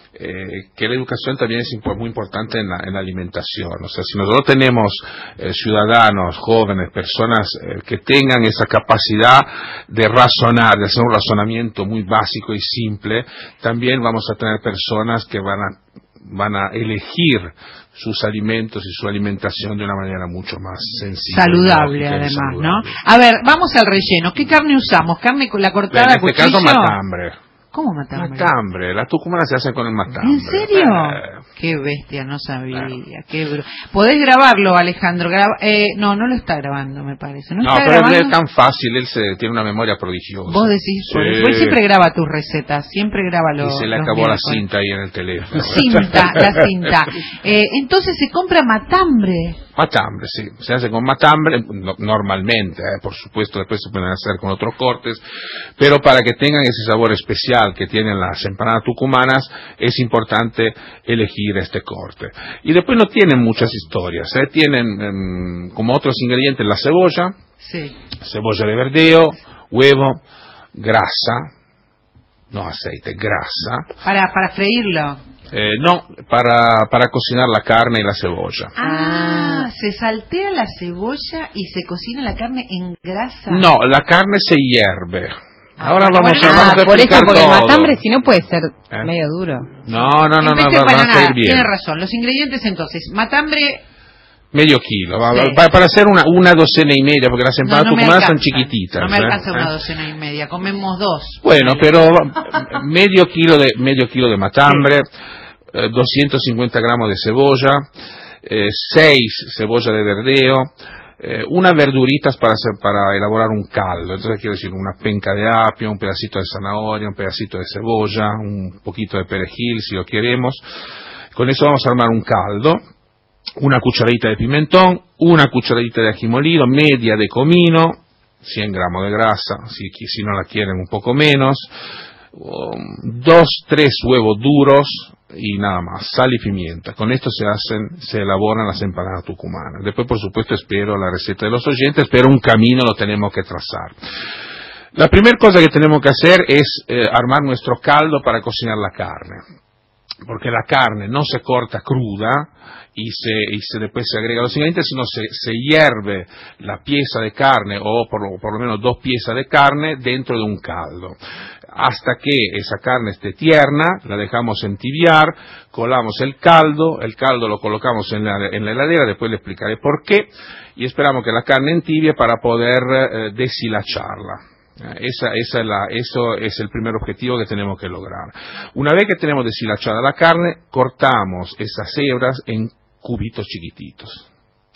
Eh, que la educación también es muy importante en la, en la alimentación. O sea, si nosotros tenemos eh, ciudadanos, jóvenes, personas eh, que tengan esa capacidad de razonar, de hacer un razonamiento muy básico y simple, también vamos a tener personas que van a van a elegir sus alimentos y su alimentación de una manera mucho más sencilla.
Saludable, además, saludable. ¿No? A ver, vamos al relleno. ¿Qué carne usamos? ¿Carne con la cortada a cuchillo?
En este caso, matambre.
¿Cómo matambre?
Matambre, las tucumanas se hacen con el matambre.
¿En serio? Eh, Qué bestia, no sabía. Claro. Qué bro... Podés grabarlo, Alejandro. Graba... Eh, no, no lo está grabando, me parece. No,
no
está
pero
grabando...
él es tan fácil, él se tiene una memoria prodigiosa.
Vos decís,
sí.
Él siempre graba tus recetas, siempre graba los.
Y se le acabó la cinta ahí en el teléfono.
Cinta, la cinta. Eh, entonces se compra matambre.
Matambre, sí. Se hace con matambre, no, normalmente, eh, por supuesto, después se pueden hacer con otros cortes, pero para que tengan ese sabor especial que tienen las empanadas tucumanas, es importante elegir este corte. Y después no tienen muchas historias, ¿eh? Tienen um, como otros ingredientes la cebolla,
sí.
cebolla de verdeo, huevo, grasa, no aceite, grasa.
Para, para freírlo.
Eh, no, para, para cocinar la carne y la cebolla.
Ah, ¿se saltea la cebolla y se cocina la carne en grasa?
No, la carne se hierve.
Ahora vamos
Bueno,
a, vamos a
ah, por eso,
explicar
porque el
todo.
matambre si no puede ser
¿Eh?
medio duro.
No, no, no, no,
En vez de
va, va a
empanada,
salir bien.
tiene razón. Los ingredientes entonces, matambre.
Medio kilo, va,
Sí.
va- para hacer una, una docena y media, porque las empanadas
No, no me
tucumanas son
alcanza.
chiquititas.
No me
¿eh?
alcanza una
¿Eh?
docena y media, comemos dos.
Bueno, pero va- medio kilo de medio kilo de matambre, eh, doscientos cincuenta gramos de cebolla, eh, seis cebollas de verdeo, eh, unas verduritas para hacer, para elaborar un caldo. Entonces quiero decir una penca de apio, un pedacito de zanahoria, un pedacito de cebolla, un poquito de perejil si lo queremos. Con eso vamos a armar un caldo. Una cucharadita de pimentón, una cucharadita de ají molido, media de comino, cien gramos de grasa, si, si no la quieren un poco menos, um, dos, tres huevos duros y nada más, sal y pimienta. Con esto se hacen, se elaboran las empanadas tucumanas. Después, por supuesto, espero la receta de los oyentes, pero un camino lo tenemos que trazar. La primera cosa que tenemos que hacer es eh, armar nuestro caldo para cocinar la carne. Porque la carne no se corta cruda y se, y se después se agrega los ingredientes, sino se, se hierve la pieza de carne o por lo, por lo menos dos piezas de carne dentro de un caldo. Hasta que esa carne esté tierna, la dejamos entibiar, colamos el caldo, el caldo lo colocamos en la, en la heladera, después le explicaré por qué, y esperamos que la carne entibie para poder eh, deshilacharla. Esa, esa es la, eso es el primer objetivo que tenemos que lograr. Una vez que tenemos deshilachada la carne, cortamos esas hebras en cubitos chiquititos.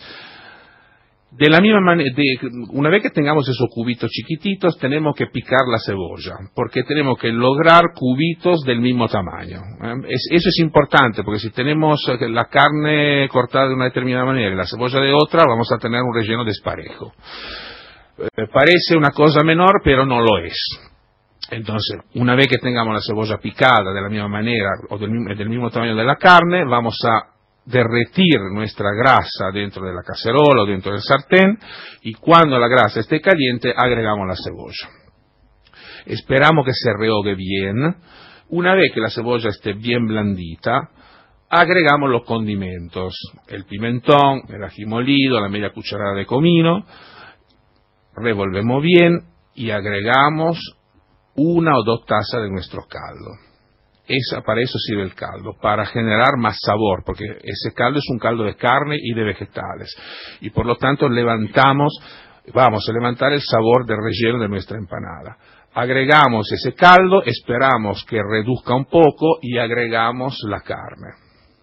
De la misma manera, una vez que tengamos esos cubitos chiquititos, tenemos que picar la cebolla, porque tenemos que lograr cubitos del mismo tamaño. Es, eso es importante, porque si tenemos la carne cortada de una determinada manera y la cebolla de otra, vamos a tener un relleno desparejo. Eh, parece una cosa menor, pero no lo es. Entonces, una vez que tengamos la cebolla picada de la misma manera o del, del mismo tamaño de la carne, vamos a derretir nuestra grasa dentro de la cacerola o dentro del sartén, y cuando la grasa esté caliente agregamos la cebolla. Esperamos que se rehogue bien. Una vez que la cebolla esté bien blandita, agregamos los condimentos, el pimentón, el ají molido, la media cucharada de comino. Revolvemos bien y agregamos una o dos tazas de nuestro caldo. Esa, para eso sirve el caldo, para generar más sabor, porque ese caldo es un caldo de carne y de vegetales. Y por lo tanto levantamos, vamos a levantar el sabor del relleno de nuestra empanada. Agregamos ese caldo, esperamos que reduzca un poco y agregamos la carne.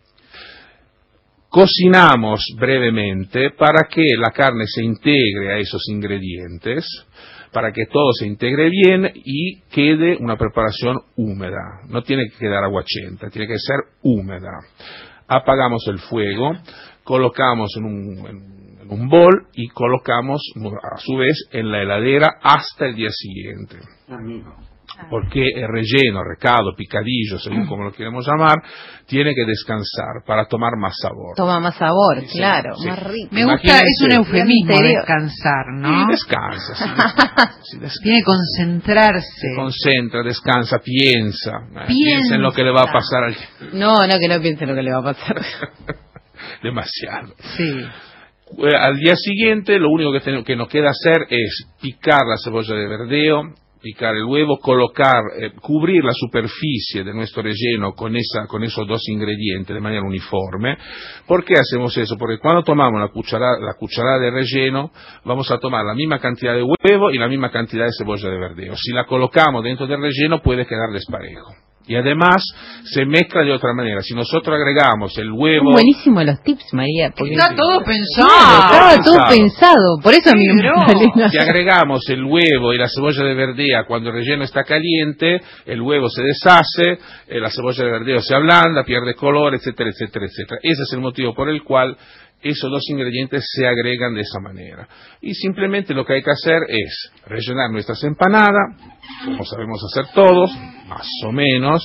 Cocinamos brevemente para que la carne se integre a esos ingredientes, para que todo se integre bien y quede una preparación húmeda. No tiene que quedar aguachenta, tiene que ser húmeda. Apagamos el fuego, colocamos en un, en, en un bol y colocamos a su vez en la heladera hasta el día siguiente. Porque el relleno, recado, picadillo, según como lo queremos llamar, tiene que descansar para tomar más sabor.
Toma más sabor,
Sí,
claro,
sí.
más rico.
Me gusta, es un eufemismo
Interior.
descansar, ¿no?
Sí, descansa, sí, descansa, sí, descansa.
Tiene que concentrarse.
Se concentra, descansa, piensa. eh,
Piensa.
Piensa en lo que le va a pasar al...
No, no, que no piense lo que le va a pasar.
Demasiado.
Sí.
Eh, Al día siguiente, lo único que, tenemos, que nos queda hacer es picar la cebolla de verdeo, picar el huevo, colocar, eh, cubrir la superficie de nuestro relleno con, esa, con esos dos ingredientes de manera uniforme. ¿Por qué hacemos eso? Porque cuando tomamos la cucharada, la cucharada de relleno, vamos a tomar la misma cantidad de huevo y la misma cantidad de cebolla de verdeo. Si la colocamos dentro del relleno puede quedar desparejo. Y además se mezcla de otra manera. Si nosotros agregamos el huevo...
Son buenísimos los tips, María. Porque...
Está todo pensado.
Claro, estaba
pensado.
todo pensado. Por eso a mí me gusta.
Si agregamos el huevo y la cebolla de verdea cuando el relleno está caliente, el huevo se deshace, eh, la cebolla de verdeo se ablanda, pierde color, etcétera, etcétera, etcétera. Ese es el motivo por el cual esos dos ingredientes se agregan de esa manera. Y simplemente lo que hay que hacer es rellenar nuestras empanadas, como sabemos hacer todos, más o menos.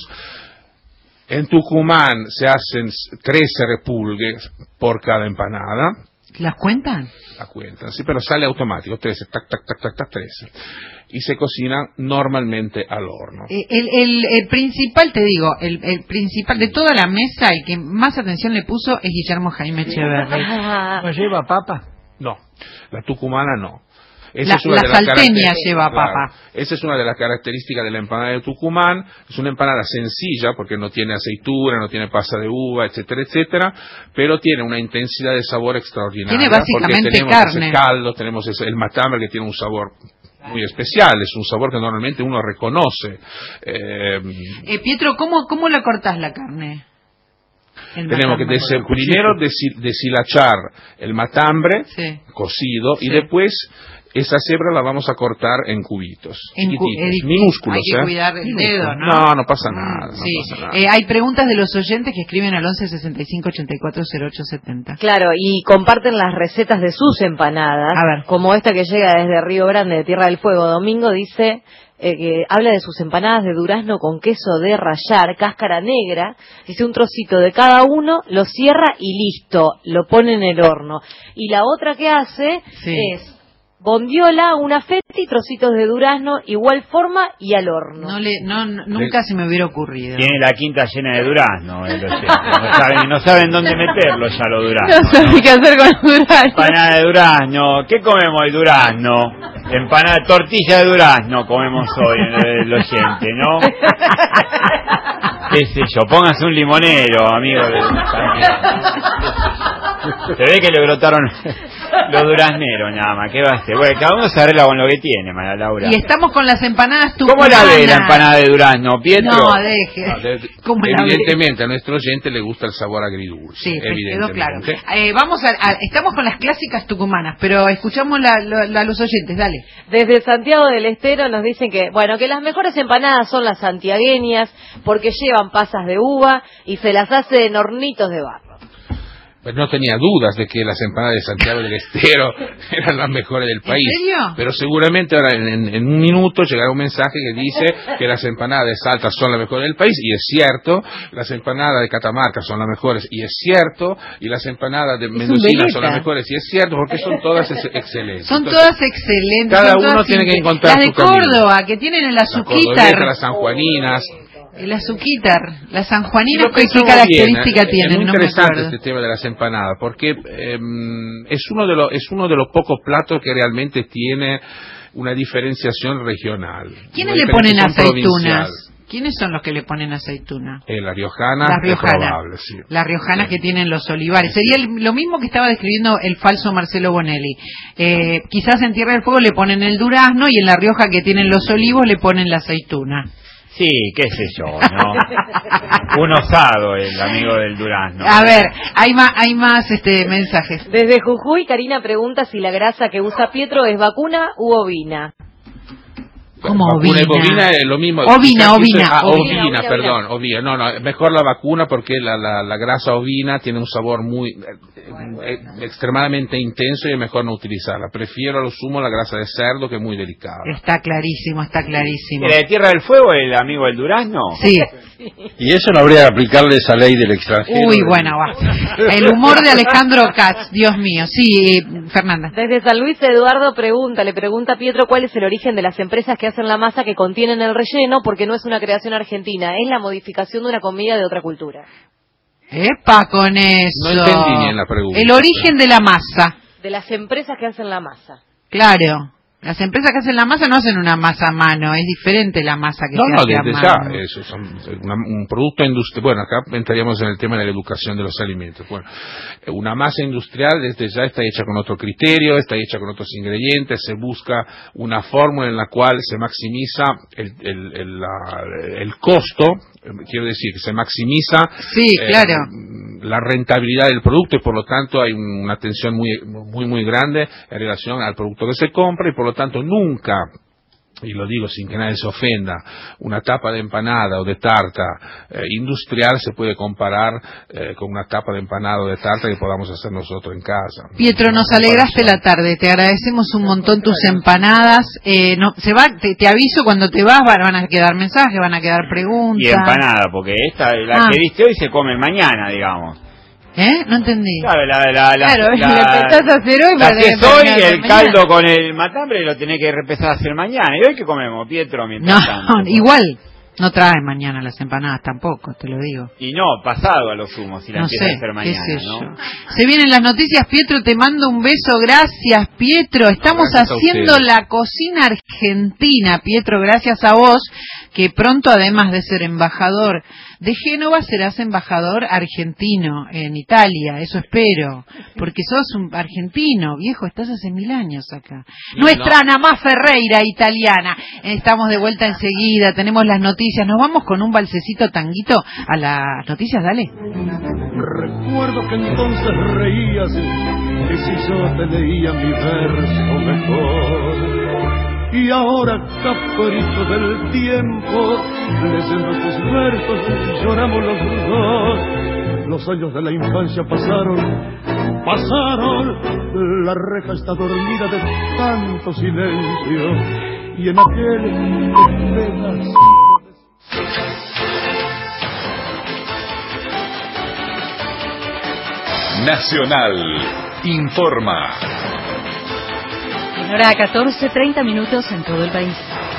En Tucumán se hacen trece repulgues por cada empanada.
¿Las cuentan?
La cuentan, sí, pero sale automático, trece, tac, tac, tac, tac, tac, trece. Y se cocinan normalmente al horno.
Eh, El, el, el principal, te digo, el, el principal de toda la mesa, el que más atención le puso es Guillermo Jaime Echeverri.
¿No lleva papa?
No, la tucumana no. Esa
la
es una
la
de las
salteña
caracter-
lleva
claro,
papa.
Esa es una de las características de la empanada de Tucumán. Es una empanada sencilla porque no tiene aceituna, no tiene pasa de uva, etcétera, etcétera, pero tiene una intensidad de sabor extraordinaria.
Tiene básicamente
porque tenemos
carne.
ese caldo, tenemos ese, el matambre que tiene un sabor muy especial, es un sabor que normalmente uno reconoce. Eh,
Eh, Pietro, ¿cómo, ¿cómo la cortás la carne? El
tenemos que
matambre.
des- primero deshil- deshilachar el matambre
Sí.
cocido
Sí.
y después esa cebra la vamos a cortar en cubitos,
En cu-
chiquititos,
eh,
minúsculos.
hay que
¿eh?
cuidar el
Minúsculos.
dedo, ¿no?
No, no pasa nada. no
Sí,
pasa nada.
Eh, hay preguntas de los oyentes que escriben al once sesenta y cinco ochenta y cuatro cero ocho setenta.
Claro, y comparten las recetas de sus empanadas,
A ver.
como esta que llega desde Río Grande, de Tierra del Fuego. Domingo dice eh, que habla de sus empanadas de durazno con queso de rallar, cáscara negra, dice un trocito de cada uno, lo cierra y listo, lo pone en el horno. Y la otra que hace
Sí.
es bondiola, una feta y trocitos de durazno, igual forma y al horno.
No le, no, no- nunca se me hubiera ocurrido.
Tiene la quinta llena de durazno, el oyente. No saben, no saben dónde meterlo ya los
No
duraznos.
sabe qué hacer con el durazno.
Empanada de durazno. ¿Qué comemos el durazno? Empanada, tortilla de durazno comemos hoy el, el oyente, ¿no? ¿Qué sé yo? Póngase un limonero, amigo. Se ve que le brotaron los durazneros nada más. ¿Qué va a hacer? Bueno, cada uno se arregla con lo que tiene, María Laura.
Y estamos con las empanadas
¿Cómo
tucumanas.
la ve la empanada de durazno, Pietro?
No, deje.
No, de-
¿Cómo la ve?
evidentemente a nuestro oyente le gusta el sabor agridulce.
Sí, me quedó claro.
evidentemente.
Eh, vamos a, a- estamos con las clásicas tucumanas, pero escuchamos la, la- la- los oyentes, dale.
Desde Santiago del Estero nos dicen que, bueno, que las mejores empanadas son las santiagueñas porque llevan pasas de uva y se las hace en hornitos de barro.
Pues no tenía dudas de que las empanadas de Santiago del Estero eran las mejores del país.
serio?
Pero seguramente ahora en, en- en un minuto llegará un mensaje que dice que las empanadas de Salta son las mejores del país, y es cierto. Las empanadas de Catamarca son las mejores, y es cierto. Y las empanadas de Mendocina son las mejores, y es cierto, porque son todas ex- excelentes.
Son
Entonces,
todas excelentes.
cada
son
uno
todas
tiene que
inte-
encontrar
Las de
su camino.
Córdoba, que tienen el
las cordobesas,
azuquitar.
las sanjuaninas.
El azuquitar. Las sanjuaninas,
Lo
¿qué, qué
pensamos
característica
bien, ¿eh?
tienen?
Es muy
No me
interesante
acuerdo.
este tema de las empanadas, porque eh, es uno de los es uno de los pocos platos que realmente tiene una diferenciación regional.
¿Quiénes
una
le ponen
diferenciación
aceitunas?
provincial.
¿Quiénes son los que le ponen aceituna?
Eh, la riojana,
Las
es
riojanas.
probable, sí.
Las riojanas que tienen los olivares. Sería el- lo mismo que estaba describiendo el falso Marcelo Bonelli. Eh, quizás en Tierra del Fuego le ponen el durazno y en La Rioja que tienen los olivos le ponen la aceituna.
Sí, qué sé yo, ¿no? Un osado el amigo del durazno.
A ver, hay más, hay más este mensajes.
Desde Jujuy, Karina pregunta si la grasa que usa Pietro es vacuna u ovina.
¿Cómo
Vacuna y
ovina?
bovina es lo mismo.
Ovina,
Quizás
ovina,
dice- ah,
ovina,
ovina,
ovina,
perdón, ovina. No, no, mejor la vacuna porque la, la, la grasa ovina tiene un sabor muy eh, eh, extremadamente intenso y es mejor no utilizarla. Prefiero a lo sumo la grasa de cerdo, que es muy delicada.
Está clarísimo, está clarísimo.
¿Era de Tierra del Fuego el amigo del durazno?
Sí.
Y eso no habría que aplicarle esa ley del extranjero.
Uy, bueno, va. El humor de Alejandro Katz, Dios mío. Sí, eh, Fernanda.
Desde San Luis, Eduardo pregunta, le pregunta a Pietro cuál es el origen de las empresas que hacen la masa que contienen el relleno, porque no es una creación argentina, es la modificación de una comida de otra cultura.
Epa con eso.
No entendí bien la pregunta.
El origen de la masa.
De las empresas que hacen la masa.
Claro. Las empresas que hacen la masa no hacen una masa a mano, es diferente la masa que
No,
se
no,
hace a
desde
mano.
ya, eso es un, una- un producto industrial. Bueno, acá entraríamos en el tema de la educación de los alimentos. Bueno, eh, una masa industrial desde ya está hecha con otro criterio, está hecha con otros ingredientes, se busca una fórmula en la cual se maximiza el, el, el, la- el costo, eh, quiero decir, se maximiza
Sí,
eh,
claro.
la rentabilidad del producto, y por lo tanto hay una atención muy, muy, muy grande en relación al producto que se compra, y por lo tanto nunca, y lo digo sin que nadie se ofenda, una tapa de empanada o de tarta eh, industrial se puede comparar eh, con una tapa de empanada o de tarta que podamos hacer nosotros en casa.
Pietro, nos alegraste la tarde, te agradecemos un montón tus empanadas. Eh, no, se va, te, te aviso cuando te vas, van van a quedar mensajes, van a quedar preguntas.
Y empanada, porque esta, la
Ah.
que diste hoy se come mañana, digamos.
¿Eh? No entendí.
Claro, la, la, la,
Claro,
la,
le empezás a hacer hoy
la
para
que
tener
es hoy,
mañana.
el caldo con el matambre lo tenés que empezar a hacer mañana. ¿Y hoy qué comemos, Pietro?
No,
Mientras tanto?
igual. No trae mañana las empanadas tampoco, te lo digo.
Y no, pasado a lo sumo, si la
No
empieza
sé,
a hacer
qué
mañana,
sé
¿no?
yo. Se vienen las noticias, Pietro, te mando un beso, gracias, Pietro. Estamos
Gracias a
haciendo
ustedes.
la cocina argentina, Pietro, gracias a vos, que pronto, además de ser embajador de Génova, serás embajador argentino en Italia, eso espero, porque sos un argentino, viejo, estás hace mil años acá.
Sí,
Nuestra
no.
Ana Más Ferreira, italiana. Estamos de vuelta enseguida, tenemos las noticias, nos vamos con un balsecito tanguito a las noticias, dale.
Recuerdo que entonces reías y si yo te leía mi verso mejor. Y ahora, capricho del tiempo, leyendo tus versos, lloramos los dos. Los años de la infancia pasaron, pasaron. La reja está dormida de tanto silencio. Y en aquel pedazo
Nacional informa.
En hora catorce, treinta minutos en todo el país.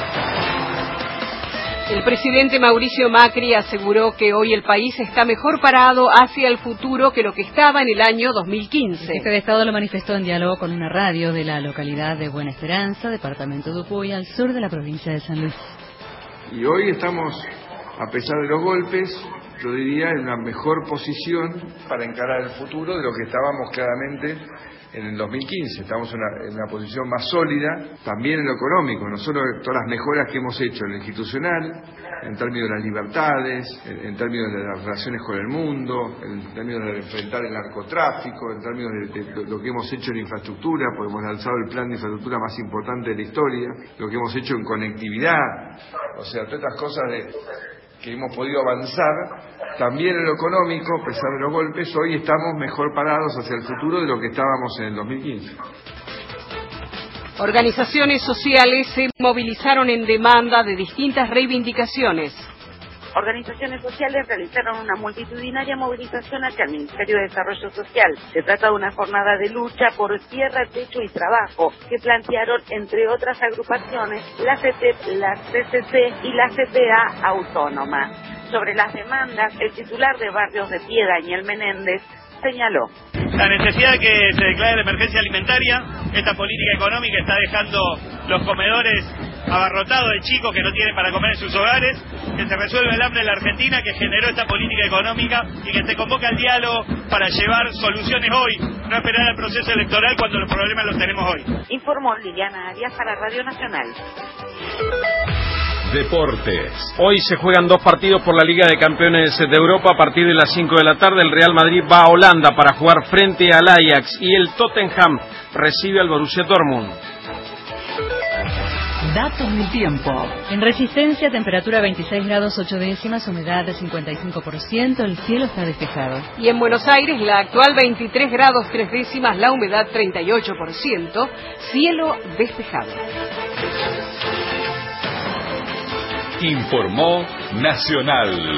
El presidente Mauricio Macri aseguró que hoy el país está mejor parado hacia el futuro que lo que estaba en el año dos mil quince.
El jefe de Estado lo manifestó en diálogo con una radio de la localidad de Buena Esperanza, departamento de Upuy, al sur de la provincia de San Luis.
Y hoy estamos, a pesar de los golpes, yo diría, en una mejor posición para encarar el futuro de lo que estábamos claramente en el dos mil quince. Estamos en una, en una posición más sólida, también en lo económico, no solo todas las mejoras que hemos hecho en lo institucional, en términos de las libertades, en, en términos de las relaciones con el mundo, en términos de enfrentar el narcotráfico, en términos de, de, de lo que hemos hecho en infraestructura, porque hemos lanzado el plan de infraestructura más importante de la historia, lo que hemos hecho en conectividad, o sea, todas estas cosas de que hemos podido avanzar, también en lo económico, a pesar de los golpes, hoy estamos mejor parados hacia el futuro de lo que estábamos en el dos mil quince.
Organizaciones sociales se movilizaron en demanda de distintas reivindicaciones.
Organizaciones sociales realizaron una multitudinaria movilización hacia el Ministerio de Desarrollo Social. Se trata de una jornada de lucha por tierra, techo y trabajo que plantearon, entre otras agrupaciones, la C T E P, la C C C y la C T A Autónoma. Sobre las demandas, el titular de Barrios de Piedra, Daniel Menéndez, señaló:
la necesidad de que se declare la emergencia alimentaria. Esta política económica está dejando los comedores abarrotados de chicos que no tienen para comer en sus hogares, que se resuelva el hambre en la Argentina, que generó esta política económica y que se convoca al diálogo para llevar soluciones hoy, no esperar al proceso electoral cuando los problemas los tenemos hoy.
Informó Liliana Arias para Radio Nacional.
Deportes.
Hoy se juegan dos partidos por la Liga de Campeones de Europa. A partir de las cinco de la tarde el Real Madrid va a Holanda para jugar frente al Ajax y el Tottenham recibe al Borussia Dortmund.
Datos del tiempo.
En Resistencia, temperatura veintiséis grados ocho décimas, humedad de cincuenta y cinco por ciento, el cielo está despejado.
Y en Buenos Aires, la actual veintitrés grados tres décimas, la humedad treinta y ocho por ciento, cielo despejado.
Informó Nacional.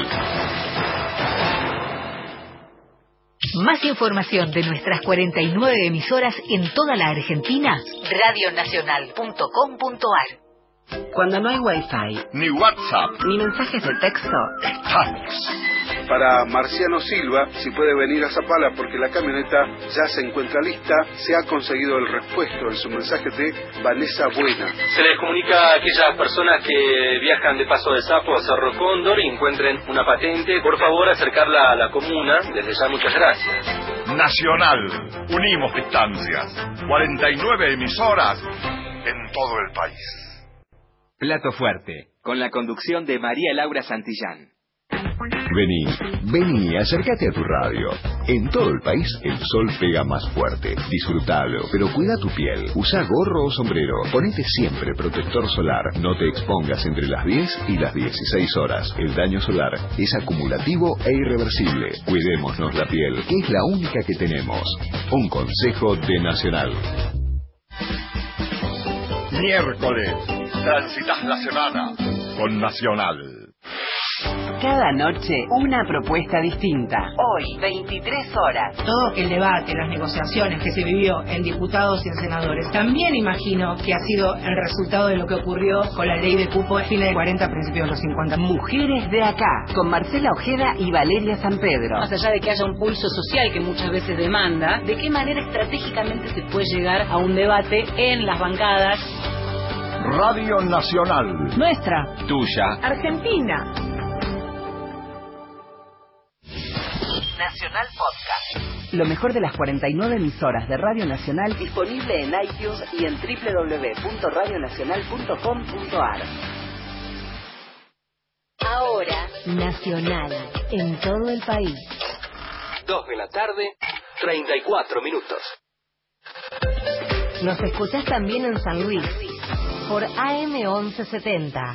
Más información de nuestras cuarenta y nueve emisoras en toda la Argentina, radio nacional punto com punto ar.
Cuando no hay wifi,
ni WhatsApp,
ni mensajes de texto,
estamos.
Para Marciano Silva, si puede venir a Zapala porque la camioneta ya se encuentra lista, se ha conseguido el repuesto en su mensaje de Vanessa Buena.
Se les comunica a aquellas personas que viajan de Paso de Sapo a Cerro Cóndor y encuentren una patente, por favor acercarla a la comuna. Desde ya muchas gracias.
Nacional, unimos distancias. cuarenta y nueve emisoras en todo el país.
Plato Fuerte, con la conducción de María Laura Santillán.
Vení, vení, acércate a tu radio. En todo el país el sol pega más fuerte. Disfrutalo, pero cuida tu piel. Usa gorro o sombrero. Ponete siempre protector solar. No te expongas entre las diez y las dieciséis horas. El daño solar es acumulativo e irreversible. Cuidémonos la piel, que es la única que tenemos. Un consejo de Nacional.
Miércoles, transitas la semana con Nacional.
Cada noche una propuesta distinta. Hoy, veintitrés horas.
Todo el debate, las negociaciones que se vivió en diputados y en senadores, también imagino que ha sido el resultado de lo que ocurrió con la ley de cupo a fines de cuarenta, principios de los cincuenta.
Mujeres de acá, con Marcela Ojeda y Valeria San Pedro.
Más allá de que haya un pulso social que muchas veces demanda, ¿de qué manera estratégicamente se puede llegar a un debate en las bancadas?
Radio Nacional.
Nuestra.
Tuya.
Argentina.
Nacional Podcast. Lo mejor de las cuarenta y nueve emisoras de Radio Nacional disponible en iTunes y en doble u doble u doble u punto radio nacional punto com punto a r.
Ahora, Nacional, en todo el país.
Dos de la tarde, treinta y cuatro minutos.
Nos escuchás también en San Luis, por A M once setenta.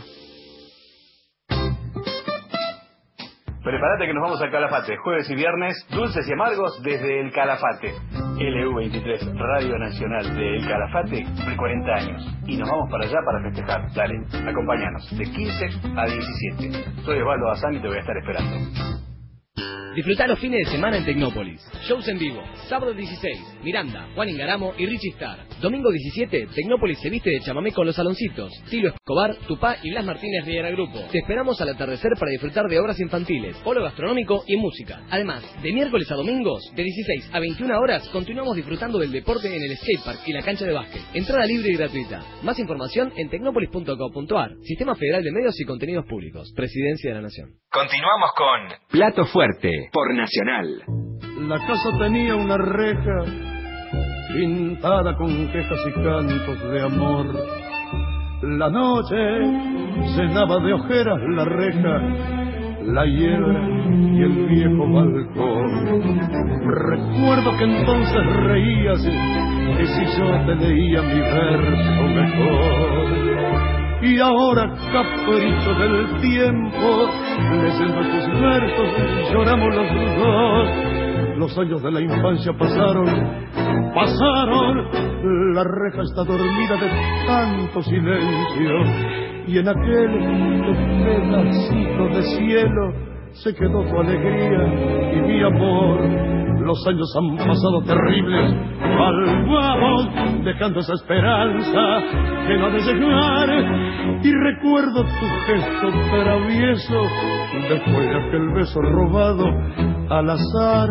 Prepárate que nos vamos al Calafate, jueves y viernes, dulces y amargos desde el Calafate. L U veintitrés, Radio Nacional de El Calafate, cumple cuarenta años. Y nos vamos para allá para festejar. Dale, acompáñanos, de quince a diecisiete. Soy Osvaldo Bazán y te voy a estar esperando.
Disfrutá los fines de semana en Tecnópolis. Shows en vivo. Sábado dieciséis, Miranda, Juan Ingaramo y Richie Star. Domingo diecisiete, Tecnópolis se viste de chamamé con los Saloncitos. Tilo Escobar, Tupá y Blas Martínez Riera Grupo. Te esperamos al atardecer para disfrutar de obras infantiles, polo gastronómico y música. Además, de miércoles a domingos, de dieciséis a veintiuna horas, continuamos disfrutando del deporte en el skatepark y la cancha de básquet. Entrada libre y gratuita. Más información en tecnópolis punto com punto a r. Sistema Federal de Medios y Contenidos Públicos. Presidencia de la Nación.
Continuamos con Plato Fuerte por Nacional.
La casa tenía una reja pintada con quejas y cantos de amor. La noche llenaba de ojeras la reja, la hiedra y el viejo balcón. Recuerdo que entonces reías y si yo te leía mi verso mejor. Y ahora, capricho del tiempo, leyendo tus versos, lloramos los dos. Los años de la infancia pasaron, pasaron. La reja está dormida de tanto silencio. Y en aquel pedacito de cielo se quedó tu alegría y mi amor. Los años han pasado terribles, malvados, dejando esa esperanza que no ha de llegar. Y recuerdo tu gesto travieso después de aquel beso robado al azar.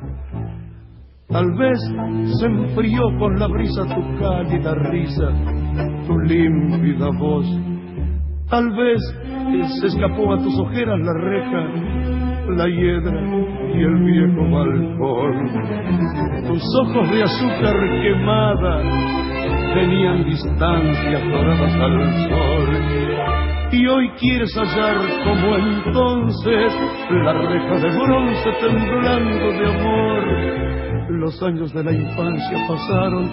Tal vez se enfrió con la brisa tu cálida risa, tu límpida voz. Tal vez se escapó a tus ojeras la reja, la hiedra y el viejo balcón. Tus ojos de azúcar quemada tenían distancias doradas al sol. Y hoy quieres hallar como entonces la reja de bronce temblando de amor. Los años de la infancia pasaron,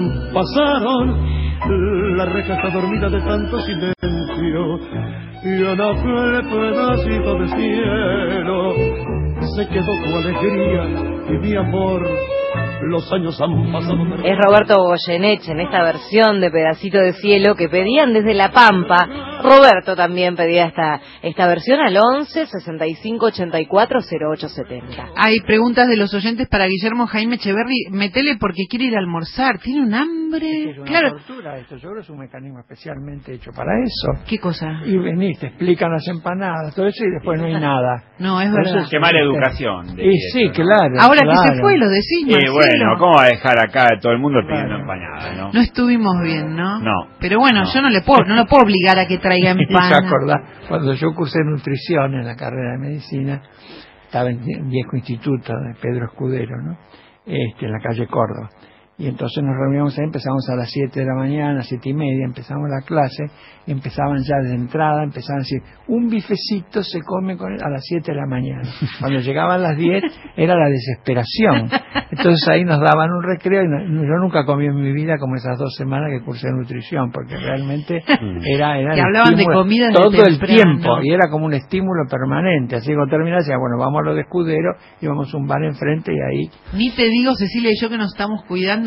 pasaron. La reja está dormida de tanto silencio. Y en aquel pedacito de cielo se quedó tu alegría y mi amor. Los años han pasado.
Es Roberto Goyeneche en esta versión de Pedacito de Cielo que pedían desde La Pampa. Roberto también pedía esta esta versión al once sesenta y cinco ochenta y cuatro cero ocho setenta.
Hay preguntas de los oyentes para Guillermo Jaime Echeverri. Metele porque quiere ir a almorzar. ¿Tiene un hambre?
Es una
claro.
tortura esto. Yo creo que es un mecanismo especialmente hecho para eso.
¿Qué cosa?
Y venís, te explican las empanadas, todo eso y después no hay nada.
No, es verdad.
Qué mala educación.
Y sí, claro.
Ahora
claro.
que se fue, lo decís,
Y
Marcelo.
bueno, ¿cómo va a dejar acá a todo el mundo pidiendo empanadas, no?
No estuvimos bien, ¿no?
No.
Pero bueno,
No.
yo no le puedo, no lo puedo obligar a que traiga
¿Se
empanadas.
acordás? Cuando yo cursé nutrición en la carrera de medicina, estaba en el viejo instituto de Pedro Escudero, ¿no? Este, en la calle Córdoba. Y entonces nos reuníamos ahí, empezamos a las siete de la mañana, siete y media, empezamos la clase, y empezaban ya de entrada, empezaban a decir, un bifecito se come con él a las siete de la mañana. Cuando llegaban las diez, era la desesperación. Entonces ahí nos daban un recreo, y no, yo nunca comí en mi vida como esas dos semanas que cursé nutrición, porque realmente era... era
que hablaban de comida
todo
desde
el
temprano.
tiempo, y era como un estímulo permanente. Así que cuando terminaba, decía, bueno, vamos a lo de Escudero, íbamos a un bar enfrente y ahí...
Ni te digo, Cecilia y yo, que nos estamos cuidando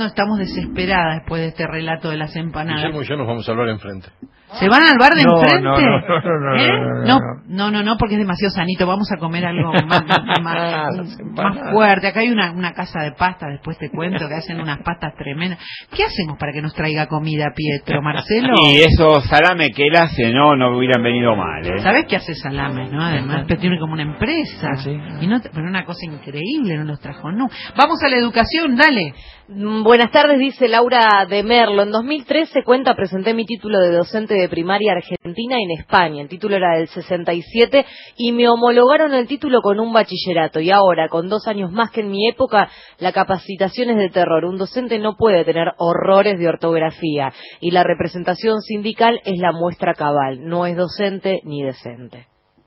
escuchando estamos desesperadas después de este relato de las empanadas.
Guillermo y yo nos vamos a hablar enfrente.
¿Se van al bar de
no,
enfrente?
No, no, no, no,
¿Eh?
no, no,
no, no, no, no, porque es demasiado sanito. Vamos a comer algo más, más, más fuerte. Acá hay una, una casa de pasta, después te cuento, que hacen unas pastas tremendas. ¿Qué hacemos para que nos traiga comida, Pietro, Marcelo?
Y esos salame que él hace, no, no hubieran venido mal, ¿eh?
¿Sabés que hace salame, no? Además, pero tiene como una empresa.
Ah, sí.
Y no, pero una cosa increíble, no los trajo, no. Vamos a la educación, dale.
Buenas tardes, dice Laura de Merlo. En dos mil trece, cuenta, presenté mi título de docente de primaria argentina en España. El título era del sesenta y siete y me homologaron el título con un bachillerato. Y ahora, con dos años más que en mi época, la capacitación es de terror. Un docente no puede tener horrores de ortografía. Y la representación sindical es la muestra cabal. No es docente ni decente.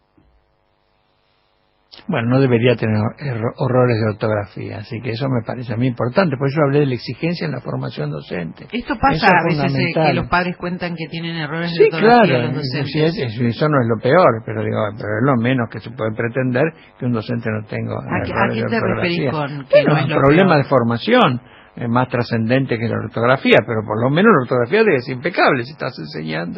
Bueno, no debería tener horrores de ortografía, así que eso me parece a mí importante. Por eso hablé de la exigencia en la formación docente.
Esto pasa a veces eh, que los padres cuentan que tienen errores
sí,
de ortografía
claro,
los docentes.
Sí, es, eso no es lo peor, pero digo, pero es lo menos que se puede pretender que un docente no tenga
¿A,
errores
¿a qué
de
te referís con que
bueno,
no es lo
problema
peor?
de formación es más trascendente que la ortografía, pero por lo menos la ortografía debe ser impecable si estás enseñando.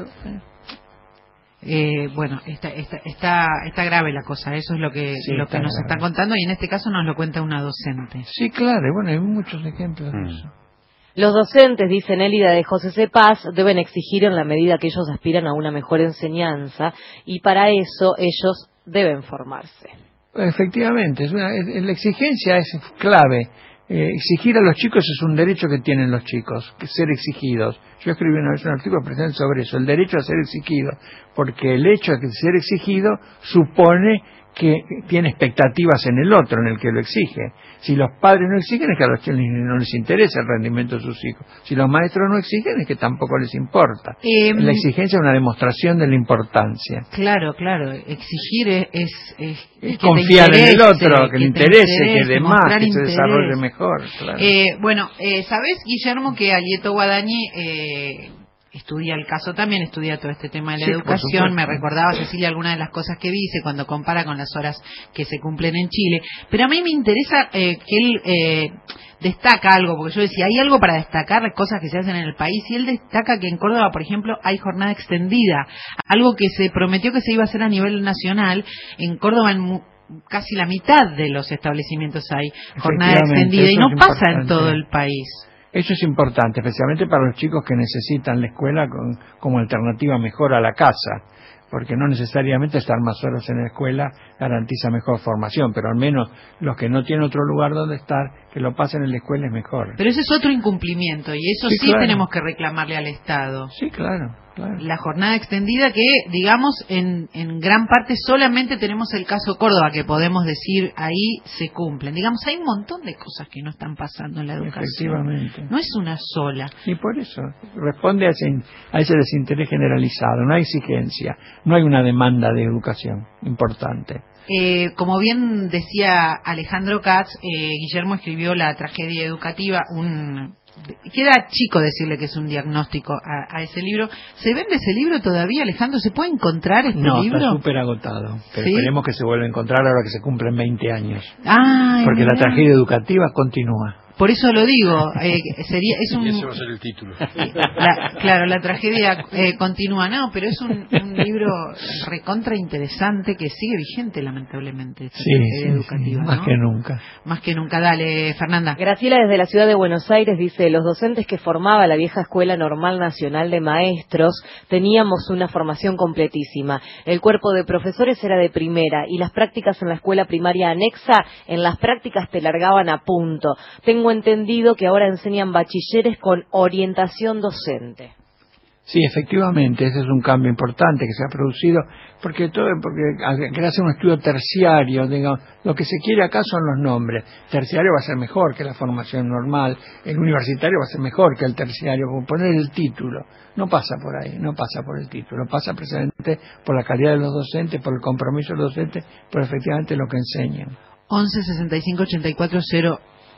Eh, bueno, está, está, está, está grave la cosa, eso es lo que,
sí,
lo que nos
grave.
están contando y en este caso nos lo cuenta una docente.
Sí, claro, bueno, hay muchos ejemplos de eso.
Los docentes, dice Nélida de José C. Paz, deben exigir en la medida que ellos aspiran a una mejor enseñanza y para eso ellos deben formarse.
Efectivamente, es una, es, la exigencia es clave. Eh, exigir a los chicos es un derecho que tienen los chicos, que ser exigidos. Yo escribí una vez un artículo presente sobre eso, el derecho a ser exigido, porque el hecho de ser exigido supone que tiene expectativas en el otro, en el que lo exige. Si los padres no exigen es que a los chicos no les interesa el rendimiento de sus hijos. Si los maestros no exigen es que tampoco les importa. Eh, la exigencia es una demostración de la importancia.
Claro, claro. Exigir es... es, es, es que
confiar
interese,
en el otro, que, que le interese,
interese,
que dé más, que
interés.
se desarrolle mejor. Claro.
Eh, bueno, eh, ¿sabés, Guillermo, que Alieto Guadañi... Eh, estudia el caso también, estudia todo este tema de la sí, educación, me recordaba Cecilia algunas de las cosas que dice cuando compara con las horas que se cumplen en Chile, pero a mí me interesa eh, que él eh, destaca algo, porque yo decía, hay algo para destacar, cosas que se hacen en el país, y él destaca que en Córdoba, por ejemplo, hay jornada extendida, algo que se prometió que se iba a hacer a nivel nacional. En Córdoba en casi la mitad de los establecimientos hay jornada extendida, y no pasa en todo el país.
Eso es importante, especialmente para los chicos que necesitan la escuela con, como alternativa mejor a la casa, porque no necesariamente estar más horas en la escuela garantiza mejor formación, pero al menos los que no tienen otro lugar donde estar, que lo pasen en la escuela es mejor.
Pero ese es otro incumplimiento, y eso sí, sí claro. tenemos que reclamarle al Estado.
Sí, claro. Claro.
La jornada extendida que, digamos, en, en gran parte solamente tenemos el caso Córdoba, que podemos decir ahí se cumplen. Digamos, hay un montón de cosas que no están pasando en la educación.
Efectivamente.
No es una sola.
Y por eso, responde a ese, a ese desinterés generalizado, no hay exigencia, no hay una demanda de educación importante.
Eh, como bien decía Alejandro Katz, eh, Guillermo escribió La tragedia educativa, un... Queda chico decirle que es un diagnóstico a, a ese libro. ¿Se vende ese libro todavía, Alejandro? ¿Se puede encontrar este
no,
libro?
No, está súper agotado. Pero ¿sí? Esperemos que se vuelva a encontrar ahora que se cumplen veinte años.
Ah,
porque la tragedia educativa continúa.
Por eso lo digo, eh, sería es un
y ese va a ser el título.
La, claro, la tragedia eh, continúa, no, pero es un, un libro recontra interesante que sigue vigente lamentablemente. Esta
sí,
tragedia
sí,
educativa,
sí, más
¿no?
que nunca.
Más que nunca, dale, Fernanda.
Graciela desde la ciudad de Buenos Aires dice, los docentes que formaba la vieja Escuela Normal Nacional de Maestros teníamos una formación completísima. El cuerpo de profesores era de primera y las prácticas en la escuela primaria anexa, en las prácticas te largaban a punto. Tengo entendido que ahora enseñan bachilleres con orientación docente.
Sí, efectivamente, ese es un cambio importante que se ha producido, porque todo, porque al hacer un estudio terciario, digamos, lo que se quiere acá son los nombres. Terciario va a ser mejor que la formación normal, el universitario va a ser mejor que el terciario, como poner el título. No pasa por ahí, no pasa por el título, pasa precisamente por la calidad de los docentes, por el compromiso de los docentes, por efectivamente lo que enseñan.
once sesenta y cinco ochenta y cuatro cero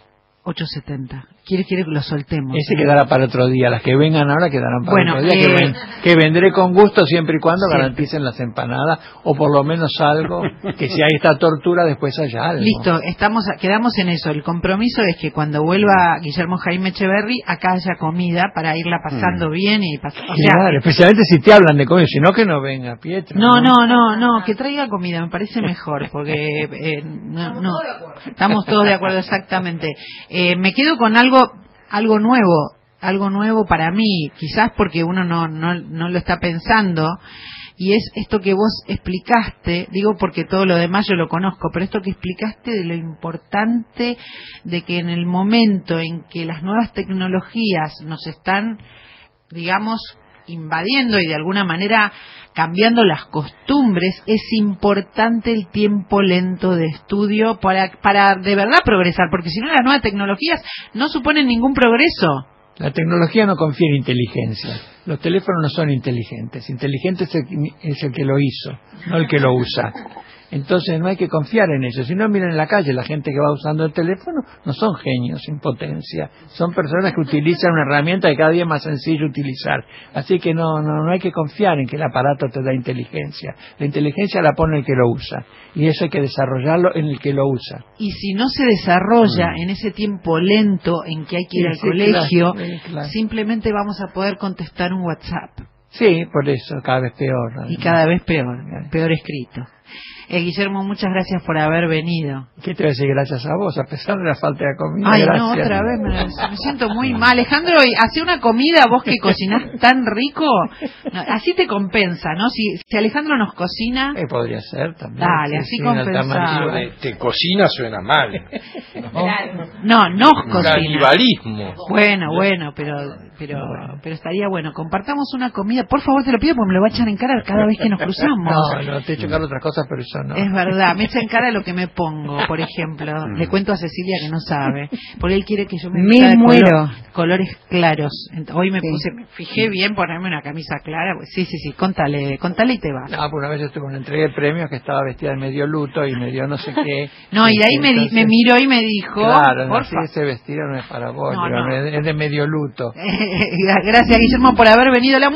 ocho setenta. Quiere, quiere que lo soltemos.
Ese
¿eh?
quedará para otro día. Las que vengan ahora quedarán para
bueno,
otro día.
Eh...
Que, ven, que vendré con gusto siempre y cuando
sí.
garanticen las empanadas o por lo menos algo. Que si hay esta tortura después haya algo.
Listo, estamos, quedamos en eso. El compromiso es que cuando vuelva Guillermo Jaime Echeverry, acá haya comida para irla pasando mm. bien y pasar. O sea,
claro, especialmente si te hablan de comida, si no que no venga Pietro.
No, no, no, no, que traiga comida, me parece mejor, porque eh, no, no, estamos todos de acuerdo exactamente. Eh, me quedo con algo, algo nuevo, algo nuevo para mí, quizás porque uno no, no, no lo está pensando. Y es esto que vos explicaste, digo porque todo lo demás yo lo conozco, pero esto que explicaste de lo importante de que en el momento en que las nuevas tecnologías nos están, digamos, invadiendo y de alguna manera cambiando las costumbres, es importante el tiempo lento de estudio para, para de verdad progresar, porque si no las nuevas tecnologías no suponen ningún progreso.
La tecnología no confía en inteligencia. Los teléfonos no son inteligentes. Inteligente es el, es el que lo hizo, no el que lo usa. Entonces no hay que confiar en ellos. Si no, miren en la calle, la gente que va usando el teléfono no son genios sin potencia. Son personas que utilizan una herramienta que cada día es más sencillo utilizar. Así que no, no, no hay que confiar en que el aparato te da inteligencia. La inteligencia la pone el que lo usa. Y eso hay que desarrollarlo en el que lo usa.
Y si no se desarrolla mm. en ese tiempo lento en que hay que ir sí, al sí, colegio, claro, sí, claro. simplemente vamos a poder contestar un WhatsApp.
Sí, por eso, cada vez peor.
Y cada vez peor, peor escrito. Eh, Guillermo, muchas gracias por haber venido.
¿Qué te voy a decir? Gracias a vos, a pesar de la falta de comida.
Ay,
gracias.
no, otra vez, me, me siento muy mal. Alejandro, hace una comida, vos que cocinás tan rico, no, así te compensa, ¿no? Si, si Alejandro nos cocina...
Eh, podría ser también.
Dale, así sí, compensa.
Te, te cocina suena mal.
¿No? No, nos cocina.
Canibalismo.
Bueno, bueno, pero, pero, bueno. pero estaría bueno. Compartamos una comida, por favor, te lo pido porque me lo va a echar en cara cada vez que nos cruzamos.
No, no, te he hecho en cara otras cosas, pero eso no.
Es verdad, me echa en cara lo que me pongo, por ejemplo. Le cuento a Cecilia que no sabe, porque él quiere que yo me,
me muero.
Color, colores claros. Hoy me sí. puse, me fijé bien ponerme una camisa clara. Pues, sí, sí, sí, contale, contale y te vas.
No, pues una vez yo estuve en una entrega de premios que estaba vestida de medio luto y medio no sé qué.
No, y de ahí me, di, me miró y me dijo...
Claro, no, así ese vestido no es para vos,
no, no.
es de medio luto.
Gracias, Guillermo, por haber venido. La